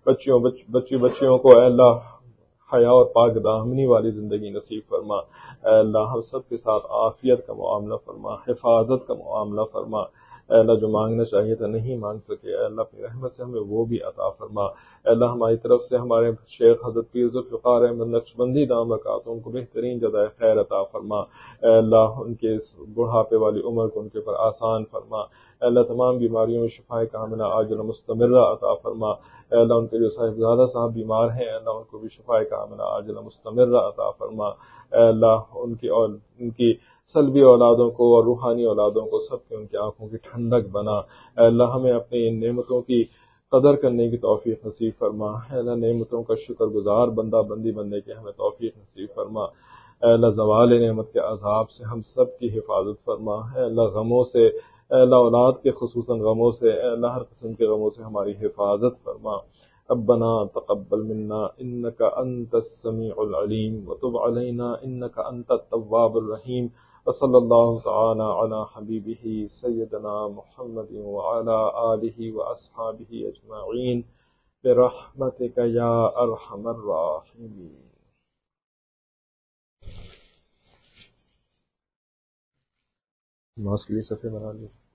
بچیوں کو اے اللہ حیا اور پاک دامنی والی زندگی نصیب فرما، اے اللہ ہم سب کے ساتھ عافیت کا معاملہ فرما، حفاظت کا معاملہ فرما، اے اللہ جو مانگنا چاہیے تھا نہیں مانگ سکے اے اللہ اپنی رحمت سے ہمیں وہ بھی عطا فرما، اے اللہ ہماری طرف سے ہمارے شیخ حضرت پیر ذوالفقار احمد نقشبندی دامت برکاتہم کو بہترین جزائے خیر عطا فرما، اے اللہ ان کے اس بڑھاپے والی عمر کو ان کے اوپر آسان فرما، اے اللہ تمام بیماریوں میں شفاء کاملہ عاجلہ مستمرہ عطا فرما، اے اللہ ان کے جو صاحبزادہ صاحب بیمار ہیں اے اللہ ان کو بھی شفاء کاملہ عاجلہ مستمرہ عطا فرما، اے اللہ ان کی سلبی اولادوں کو اور روحانی اولادوں کو سب کے ان کی آنکھوں کی ٹھنڈک بنا، اے اللہ ہمیں اپنی ان نعمتوں کی قدر کرنے کی توفیق نصیب فرما، اے اللہ نعمتوں کا شکر گزار بندہ بندی بننے کی ہمیں توفیق نصیب فرما، اے اللہ زوال نعمت کے عذاب سے ہم سب کی حفاظت فرما، اے اللہ غموں سے، اے اللہ اولاد کے خصوصاً غموں سے، اے اللہ ہر قسم کے غموں سے ہماری حفاظت فرما۔ ربنا تقبل منا انك انت السميع العليم وتب علينا انك انت التواب الرحيم، وصلى الله تعالى على حبيبه سيدنا محمد وعلى آله وأصحابه أجمعين برحمتك يا أرحم الراحمين۔ نماز کے لیے صفحے بنا لی۔